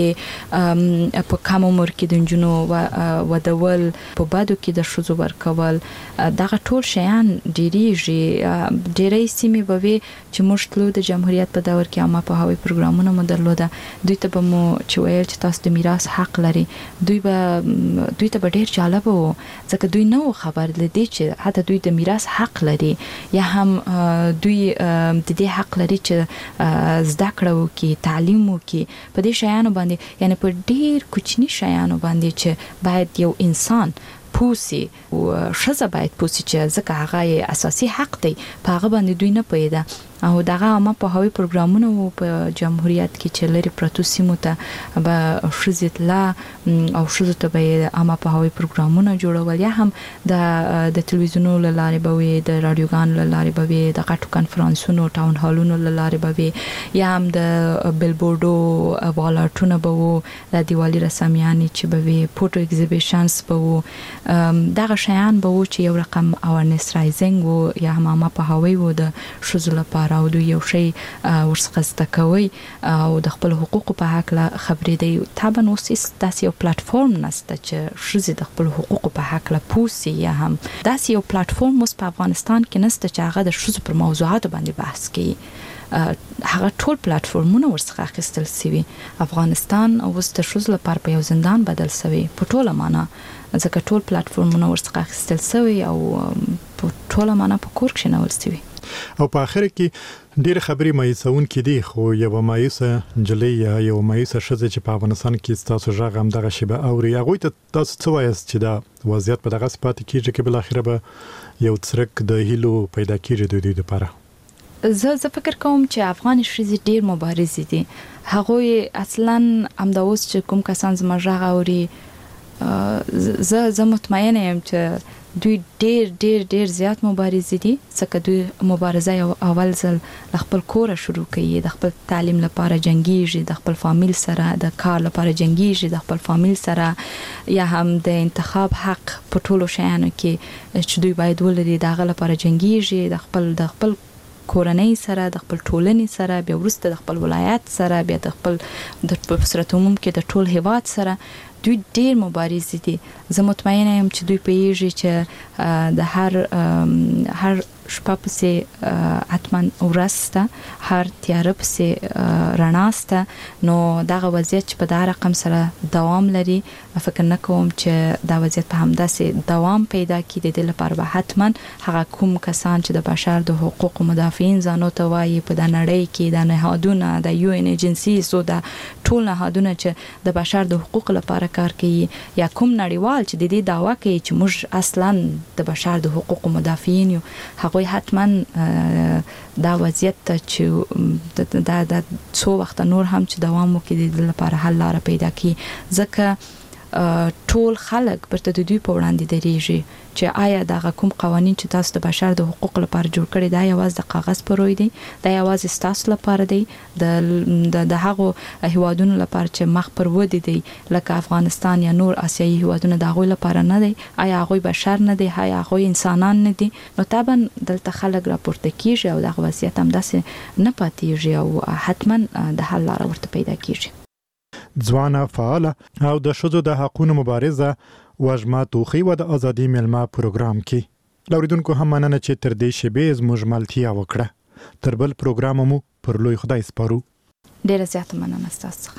په کوم عمر کې د جنونو ودول په بادو کې د شوزو ورکول دغه ټول شیان ډېریږي ډېرې سیمې به وي چې موږ تلو د جمهوریت په دور کې عامه په هوی پروګرامونه مو درلوده دوی ته به مو چې ویل چې تاسو د میراث حق لري دوی به دوی ته ډېر جالب وو ځکه دوی نو خبر لدی چې حتی دوی د میراث حق لري یا هم دوی د دې حق لري چې زده کړه وکړي تعلیم وکړي په دې شیانو باندې یعنی په ډېر کوچني شیانو باندې چې باید یو انسان پوسی او شزه باید پوسی چې ځکه هغه اساسي حق دی په هغه باندې دوی نه پیدا او دغه ما په هوی پروګرامونو په جمهوریت کې چې لري پروتو سیمو ته به شزت لا او شزه ته به اما په هوی پروګرامونه جوړول یا هم د د تلویزیونو لاره به وي د رادیوګان لاره به وي د غټو کانفرنسونو ټاون هالونو لاره به وي یا هم د بیلبورډو والارټونه به وو د دیوالي رسمیانې چې به وي فوټو ایگزیبیشنز به وو دغه شیان به وو چې یو رقم اورنس رایزینګ وو یا هم ما په هوی وو د شزه لپاره او دوی یو شی ورڅخه زده کوي او د خپل حقوقو په حق لا خبرې دی طبعا اوس داسې یو پلیټفارم نشته چې شزه د خپل حقوقو په حق لا پوسی یا هم داسې یو پلیټفارم اوس په افغانستان کې نشته چې هغه د شزه پر موضوعات باندې بحث کوي هغه ټول پلیټفارمونه ورڅخه اخیستل شوی افغانستان اوس د شزه لپاره په یو زندان بدل شوی په ټوله معنا ځکه ټول پلیټفارمونه ورڅخه اخیستل شوی او په ټوله معنا په کور کې نه ولستوي او په اخر کې ډېر خبرې مایوسون کې دي خو یو مایوسه جلې یا یو مایوسه شزه چې په افغانستان کې تاسو ژغ هم دغه شی به اوري هغه ته تاسو څه وایست چې دا وضعیت په دغه صفات کېږي چې بل اخر به یو څرک د هیلو پیدا کېږي د دې لپاره زه زه فکر کوم چې افغان شزه ډېر مبارز دي هغه اصلا هم د اوس چې کوم کسان زما ژغ اوري زه زه مطمئنه یم چې دوی ډېر ډېر ډېر زیات مبارز دي ځکه دوی مبارزه یو اول ځل خپل کور شروع کوي د خپل تعلیم لپاره جنگیږي د خپل فامیل سره د کار لپاره جنگیږي د خپل فامیل سره یا هم د انتخاب حق په ټولو شیانو کې چې دوی باید ولري دغه لپاره جنگیږي د خپل د خپل کورنۍ سره د خپل ټولنې سره بیا ورسته د خپل ولایت سره بیا د خپل د صورت عموم کې د ټول هیواد سره دوی ډېر مبارز دي زه مطمئنه یم چې دوی پیږي چې د هر هر شپه پسې اتمن ورسته هر تیار پسې رڼاسته نو دغه وضعیت چې په دا رقم سره دوام لري فکر نه کوم چې دا وضعیت په همداسې دوام پیدا کړي د دې لپاره به حتما هغه کوم کسان چې د بشر د حقوقو مدافعین ځانو ته وایي په د نړۍ کې د نهادونه د یو ان ایجنسیز او د ټول نهادونه چې د بشر د حقوقو لپاره کار کوي یا کوم نړیوال چې د دې دعوا کوي چې موږ اصلا د بشر د حقوقو مدافعین یو هغه حتما دا وضعیت چې دا د څو وخت نور هم چې دوام وکړي د لپاره حل لاره پیدا کړي ځکه ټول خلک برته د دوی په وړاندې درېږي چې آیا دغه کوم قوانين چې تاسو د بشر د حقوق لپاره جوړ کړی دا یوازې د کاغذ پروي دي دا یوازې تاسو لپاره دی د د هغو هیوادونو لپاره چې مخ پر ودی دي لکه افغانستان یا نور آسیایي هیوادونه د هغوی لپاره نه دی آیا هغوی بشر نه دي آیا هغوی انسانان نه دي نو طبعا دلته خلک راپورته کیږي او دغه وضعیت هم داسې نه پاتېږي او حتما د حل لاره ورته پیدا کیږي ځوانه فعاله او د ښځو د حقوقو مبارزه وژما توخی و د ازادي ملما پروګرام کې لوریدونکو هم مننه چې تر دې شیبې زموږ ملتیا وکړه تر بل پروګرام مو پر لوی خدای سپارو ډیره زیاته مننه تاسو